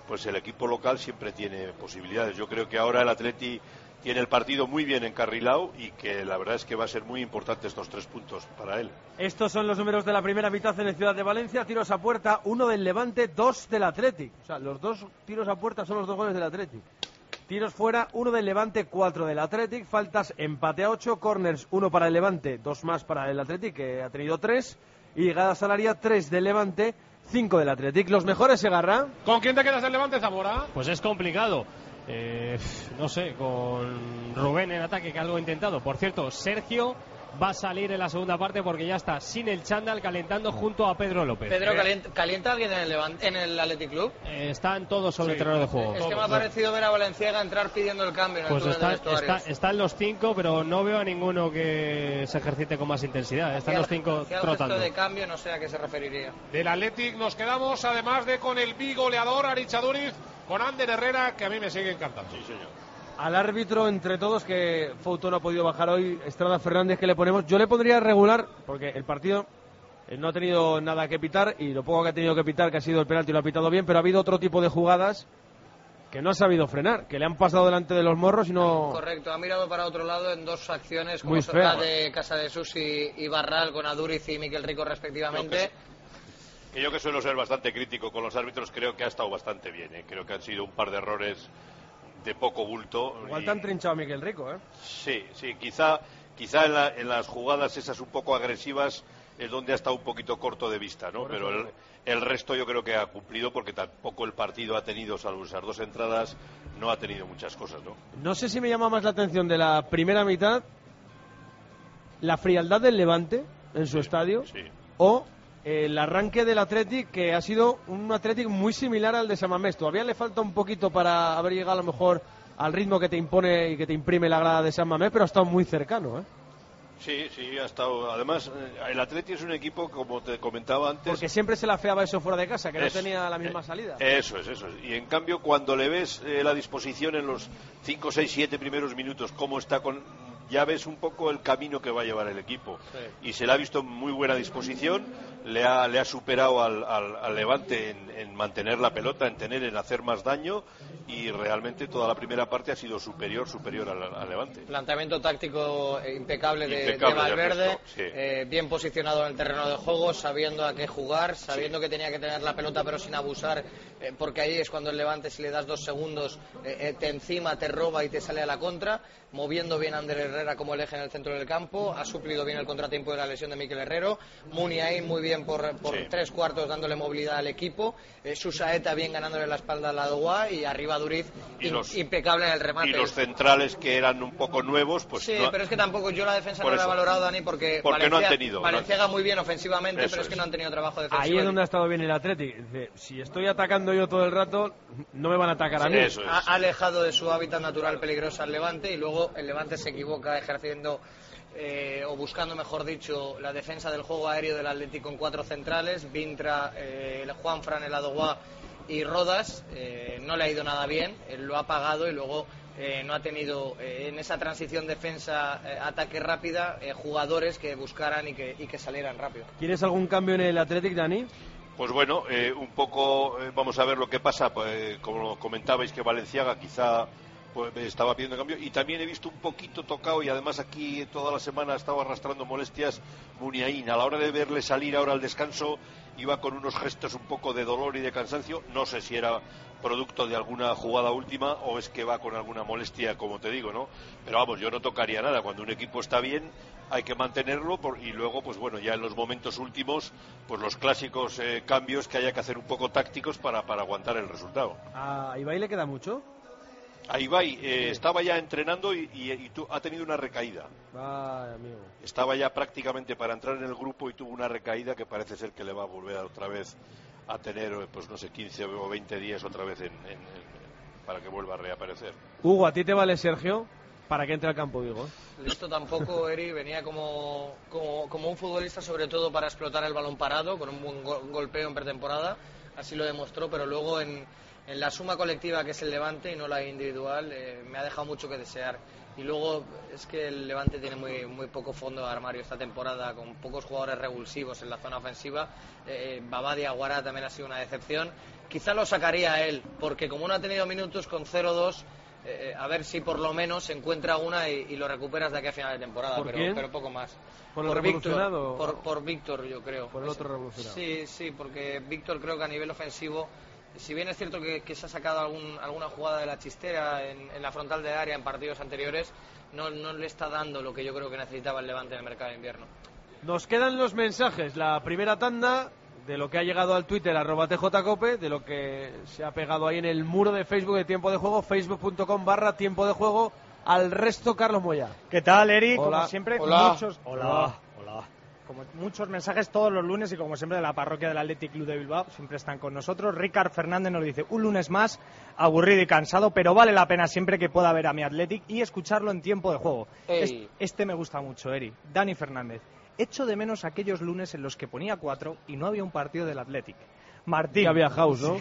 pues el equipo local siempre tiene posibilidades. Yo creo que ahora el Atleti tiene el partido muy bien encarrilado y que la verdad es que va a ser muy importante estos 3 puntos para él. Estos son los números de la primera mitad en el Ciudad de Valencia. Tiros a puerta, 1 del Levante, 2 del Athletic. O sea, los 2 tiros a puerta son los 2 goles del Athletic. Tiros fuera, 1 del Levante, 4 del Athletic. Faltas, empate a 8. Corners, 1 para el Levante, 2 más para el Athletic, que ha tenido 3. Y llegadas al área, 3 del Levante, 5 del Athletic. Los mejores, Segarra. ¿Con quién te quedas del Levante, Zamora? Pues es complicado. No sé, con Rubén en ataque, que algo ha intentado. Por cierto, Sergio va a salir en la segunda parte porque ya está sin el chándal, calentando junto a Pedro López. Pedro, ¿calienta alguien en el Athletic Club? Están todos sobre el terreno de juego. Es que me ha parecido ver a Valenciaga entrar pidiendo el cambio en el túnel de vestuarios. Están los 5, pero no veo a ninguno que se ejercite con más intensidad. Están los 5 trotando. De cambio, no sé a qué se referiría. Del Athletic nos quedamos, además de con el bigoleador Aritz Aduriz, con Ander Herrera, que a mí me sigue encantando. Sí, señor. Al árbitro, entre todos, que Fouto no ha podido bajar hoy, Estrada Fernández, que le ponemos. Yo le pondría regular, porque el partido no ha tenido nada que pitar, y lo poco que ha tenido que pitar, que ha sido el penalti, lo ha pitado bien, pero ha habido otro tipo de jugadas que no ha sabido frenar, que le han pasado delante de los morros y no... Correcto, ha mirado para otro lado en 2 acciones, como muy son la de Casa de Sus y Barral, con Aduriz y Miquel Rico respectivamente. Que yo, que suelo ser bastante crítico con los árbitros, creo que ha estado bastante bien, Creo que han sido un par de errores de poco bulto. Igual te han trinchado a Miquel Rico, Sí, quizá en las jugadas esas un poco agresivas es donde ha estado un poquito corto de vista, ¿no? Pero el resto yo creo que ha cumplido, porque tampoco el partido ha tenido, salvo esas 2 entradas, no ha tenido muchas cosas, ¿no? No sé si me llama más la atención de la primera mitad la frialdad del Levante en su estadio, o el arranque del Athletic, que ha sido un Athletic muy similar al de San Mamés. Todavía le falta un poquito para haber llegado a lo mejor al ritmo que te impone y que te imprime la grada de San Mamés, pero ha estado muy cercano, Sí, ha estado. Además, el Athletic es un equipo, como te comentaba antes, porque siempre se le afeaba eso fuera de casa, que no tenía la misma salida. Eso es. Y en cambio, cuando le ves la disposición en los 5, 6, 7 primeros minutos, cómo está ya ves un poco el camino que va a llevar el equipo. Y se le ha visto en muy buena disposición, le ha superado al Levante en mantener la pelota, en hacer más daño, y realmente toda la primera parte ha sido superior al Levante. Planteamiento táctico impecable de Valverde, bien posicionado en el terreno de juego, sabiendo a qué jugar, sabiendo que tenía que tener la pelota pero sin abusar, porque ahí es cuando el Levante, si le das 2 segundos, te roba y te sale a la contra. Moviendo bien a Ander Herrera como el eje en el centro del campo, ha suplido bien el contratiempo de la lesión de Mikel Herrero. Muniain muy bien por 3/4 dándole movilidad al equipo. Susaeta bien ganándole la espalda a la Doua, y arriba Duriz impecable en el remate. Y los centrales, que eran un poco nuevos, pues sí, pero es que tampoco yo la defensa no la he valorado, Dani, porque no han tenido. Valenciaga muy bien ofensivamente, pero es que no han tenido trabajo defensivo. Ahí es donde ha estado bien el Athletic. Dice, si estoy atacando yo todo el rato, no me van a atacar a mí. Ha alejado de su hábitat natural peligroso al Levante, y luego el Levante se equivoca ejerciendo o buscando, mejor dicho, la defensa del juego aéreo del Atlético con 4 centrales, Vintra, Juanfran, el Adoua y Rodas. No le ha ido nada bien, lo ha pagado, y luego no ha tenido en esa transición defensa-ataque rápida jugadores que buscaran y que salieran rápido. ¿Quieres algún cambio en el Athletic, Dani? Pues bueno, un poco vamos a ver lo que pasa. Pues, como comentabais, que Valenciaga quizá estaba pidiendo cambio, y también he visto un poquito tocado, y además aquí toda la semana ha estado arrastrando molestias, Muniain. A la hora de verle salir ahora al descanso, iba con unos gestos un poco de dolor y de cansancio. No sé si era producto de alguna jugada última o es que va con alguna molestia, como te digo, ¿no? Pero vamos, yo no tocaría nada. Cuando un equipo está bien, hay que mantenerlo, y luego, pues bueno, ya en los momentos últimos, pues los clásicos cambios que haya que hacer un poco tácticos para aguantar el resultado. ¿A Ibai le queda mucho? A Ibai estaba ya entrenando y ha tenido una recaída. Amigo. Estaba ya prácticamente para entrar en el grupo y tuvo una recaída que parece ser que le va a volver otra vez a tener, pues no sé, 15 o 20 días otra vez para que vuelva a reaparecer. Hugo, ¿a ti te vale Sergio para que entre al campo, digo? Listo tampoco, Eri, venía como un futbolista, sobre todo para explotar el balón parado, con un buen golpeo en pretemporada, así lo demostró, pero luego en la suma colectiva, que es el Levante y no la individual, me ha dejado mucho que desear. Y luego es que el Levante tiene muy poco fondo de armario esta temporada, con pocos jugadores revulsivos en la zona ofensiva. Babadi Aguará también ha sido una decepción. quizá lo sacaría a él, porque como no ha tenido minutos con 0-2, a ver si por lo menos encuentra una y lo recuperas de aquí a final de temporada, pero poco más. ¿Por Víctor, por Víctor, yo creo. Por el otro revolucionado. Sí, porque Víctor creo que a nivel ofensivo, si bien es cierto que se ha sacado alguna jugada de la chistera en la frontal de área en partidos anteriores, no le está dando lo que yo creo que necesitaba el Levante en el mercado de invierno. Nos quedan los mensajes, la primera tanda de lo que ha llegado al Twitter @tjcope, de lo que se ha pegado ahí en el muro de Facebook de Tiempo de Juego, facebook.com/Tiempo de Juego. Al resto, Carlos Moya. ¿Qué tal, Eri? Hola. Como siempre, Hola. Hola. Como muchos mensajes todos los lunes y como siempre de la parroquia del Athletic Club de Bilbao, siempre están con nosotros. Ricard Fernández nos dice, un lunes más, aburrido y cansado, pero vale la pena siempre que pueda ver a mi Athletic y escucharlo en Tiempo de Juego. Este me gusta mucho, Eri. Dani Fernández. Echo de menos aquellos lunes en los que ponía 4 y no había un partido del Athletic. Martín. Que había house, ¿no?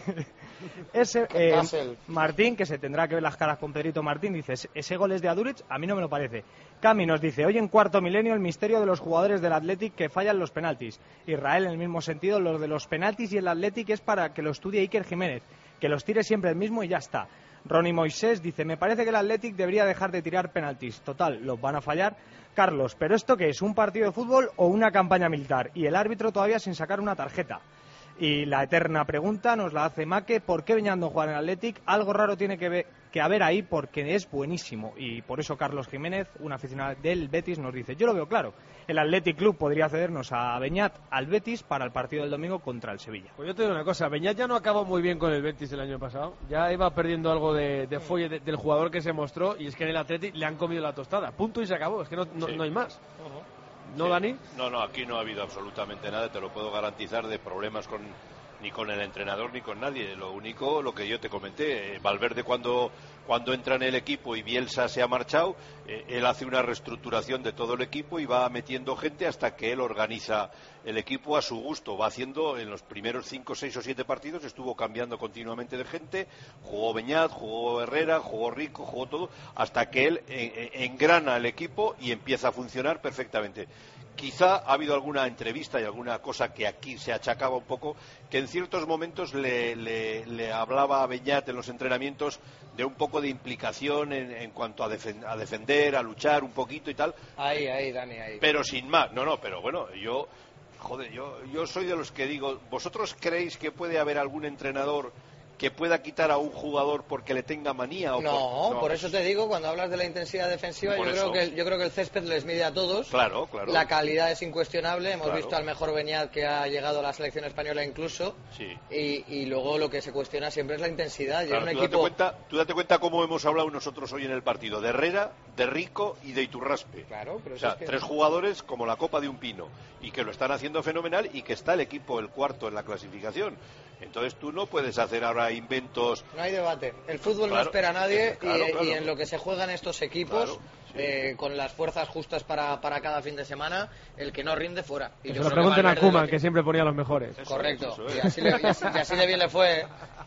Martín, que se tendrá que ver las caras con Pedrito Martín, dice, ese gol es de Aduriz, a mí no me lo parece. Cami nos dice, hoy en Cuarto Milenio el misterio de los jugadores del Athletic que fallan los penaltis. Israel, en el mismo sentido, los de los penaltis y el Athletic es para que lo estudie Iker Jiménez, que los tire siempre el mismo y ya está. Ronnie Moisés dice, me parece que el Athletic debería dejar de tirar penaltis. Total, los van a fallar. Carlos, ¿pero esto qué es? ¿Un partido de fútbol o una campaña militar? Y el árbitro todavía sin sacar una tarjeta. Y la eterna pregunta nos la hace Maque, ¿por qué Beñat no juega en el Athletic? Algo raro tiene que haber ahí porque es buenísimo. Y por eso Carlos Jiménez, un aficionado del Betis, nos dice, yo lo veo claro, el Athletic Club podría cedernos a Beñat al Betis para el partido del domingo contra el Sevilla. Pues yo te digo una cosa, Beñat ya no acabó muy bien con el Betis el año pasado, ya iba perdiendo algo de fuelle del jugador que se mostró, y es que en el Athletic le han comido la tostada, punto y se acabó, es que no hay más. ¿No, Dani? No, aquí no ha habido absolutamente nada, te lo puedo garantizar, de problemas ni con el entrenador ni con nadie. Lo único, lo que yo te comenté, Valverde cuando entra en el equipo y Bielsa se ha marchado, él hace una reestructuración de todo el equipo y va metiendo gente hasta que él organiza el equipo a su gusto. Va haciendo, en los primeros 5, 6 o 7 partidos, estuvo cambiando continuamente de gente, jugó Beñat, jugó Herrera, jugó Rico, jugó todo, hasta que él engrana el equipo y empieza a funcionar perfectamente. Quizá ha habido alguna entrevista y alguna cosa que aquí se achacaba un poco, que en ciertos momentos le hablaba a Beñat en los entrenamientos de un poco de implicación en cuanto a defender, a luchar un poquito y tal. Ahí, Dani, ahí. Pero sin más, pero bueno, yo soy de los que digo, ¿vosotros creéis que puede haber algún entrenador que pueda quitar a un jugador porque le tenga manía? No, por eso te digo, cuando hablas de la intensidad defensiva, yo creo que el césped les mide a todos. Claro. La calidad es incuestionable, hemos visto al mejor Beñat que ha llegado a la selección española incluso, sí. Y luego lo que se cuestiona siempre es la intensidad. Claro, tú date cuenta cómo hemos hablado nosotros hoy en el partido, de Herrera, de Rico y de Iturraspe. Claro, pero o sea, 3 jugadores como la copa de un pino, y que lo están haciendo fenomenal, y que está el equipo el cuarto en la clasificación. Entonces tú no puedes hacer ahora inventos. No hay debate. El fútbol no espera a nadie, y en lo que se juegan estos equipos, con las fuerzas justas para cada fin de semana, el que no rinde fuera. Y se lo pregunten a Koeman, que siempre ponía los mejores. Correcto. Y así de bien le fue.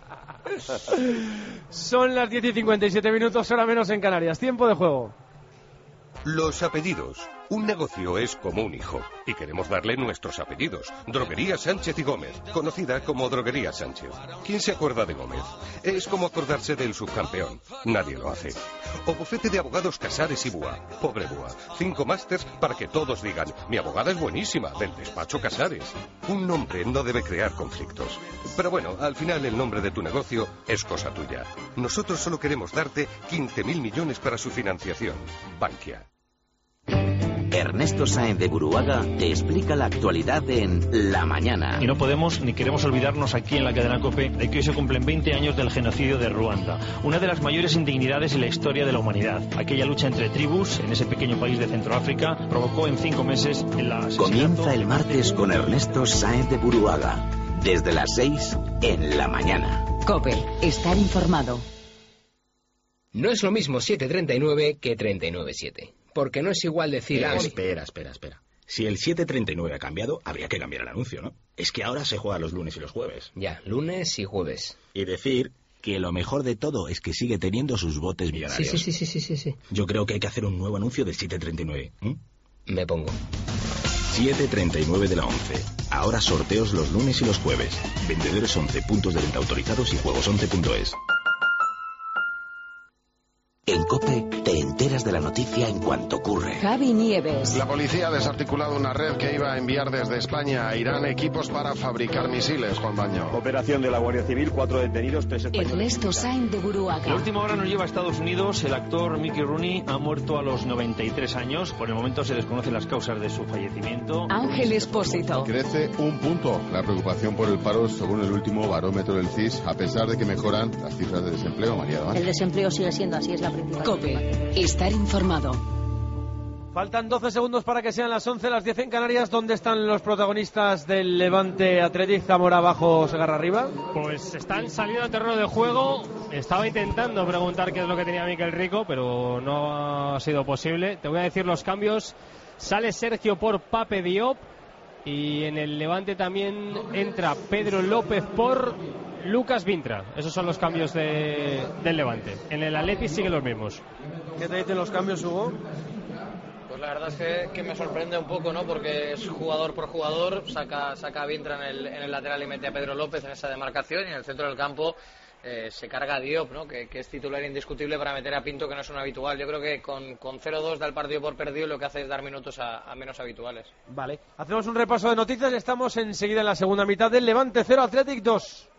Son las 10:57, hora menos en Canarias. Tiempo de juego. Los apellidos. Un negocio es como un hijo y queremos darle nuestros apellidos. Droguería Sánchez y Gómez, conocida como Droguería Sánchez. ¿Quién se acuerda de Gómez? Es como acordarse del subcampeón. Nadie lo hace. O bufete de abogados Casares y Búa. Pobre Búa. 5 másters para que todos digan, mi abogada es buenísima, del despacho Casares. Un nombre no debe crear conflictos. Pero bueno, al final el nombre de tu negocio es cosa tuya. Nosotros solo queremos darte 15.000 millones para su financiación. Bankia. Ernesto Sáenz de Buruaga te explica la actualidad en La Mañana. Y no podemos ni queremos olvidarnos aquí en la cadena COPE de que hoy se cumplen 20 años del genocidio de Ruanda, una de las mayores indignidades en la historia de la humanidad. Aquella lucha entre tribus en ese pequeño país de Centroáfrica provocó en 5 meses el asesinato. Comienza el martes con Ernesto Sáenz de Buruaga, desde las 6 en La Mañana. COPE, estar informado. No es lo mismo 739 que 397. Porque no es igual decir... Espera. Si el 739 ha cambiado, habría que cambiar el anuncio, ¿no? Es que ahora se juega los lunes y los jueves. Ya, lunes y jueves. Y decir que lo mejor de todo es que sigue teniendo sus botes millonarios. Sí. Yo creo que hay que hacer un nuevo anuncio del 739. Me pongo. 7:39 de la 11. Ahora sorteos los lunes y los jueves. Vendedores 11, puntos de venta autorizados y juegos11.es. En COPE te enteras de la noticia en cuanto ocurre. Javi Nieves. La policía ha desarticulado una red que iba a enviar desde España a Irán equipos para fabricar misiles, Juan Baño. Operación de la Guardia Civil, 4 detenidos, 3 españoles. Ernesto Sainz de Buruaga. La última hora nos lleva a Estados Unidos. El actor Mickey Rooney ha muerto a los 93 años. Por el momento se desconocen las causas de su fallecimiento. Ángel Expósito. Crece 1 punto la preocupación por el paro según el último barómetro del CIS, a pesar de que mejoran las cifras de desempleo, María Domán. El desempleo sigue siendo así, es la principal. COPE. Estar informado. Faltan 12 segundos para que sean las 11, las 10 en Canarias. ¿Dónde están los protagonistas del Levante Athletic? Zamora abajo, Segarra arriba. Pues están saliendo al terreno de juego. Estaba intentando preguntar qué es lo que tenía Miquel Rico, pero no ha sido posible. Te voy a decir los cambios. Sale Sergio por Pape Diop. Y en el Levante también entra Pedro López por Lucas Vintra. Esos son los cambios del Levante. En el Athletic siguen los mismos. ¿Qué te dicen los cambios, Hugo? Pues la verdad es que me sorprende un poco, ¿no? Porque es jugador por jugador, saca a Vintra en el lateral y mete a Pedro López en esa demarcación, y en el centro del campo se carga a Diop, ¿no? Que es titular indiscutible para meter a Pinto, que no es un habitual. Yo creo que con 0-2 da el partido por perdido, lo que hace es dar minutos a menos habituales. Vale, hacemos un repaso de noticias y estamos enseguida en la segunda mitad del Levante 0, Athletic 2.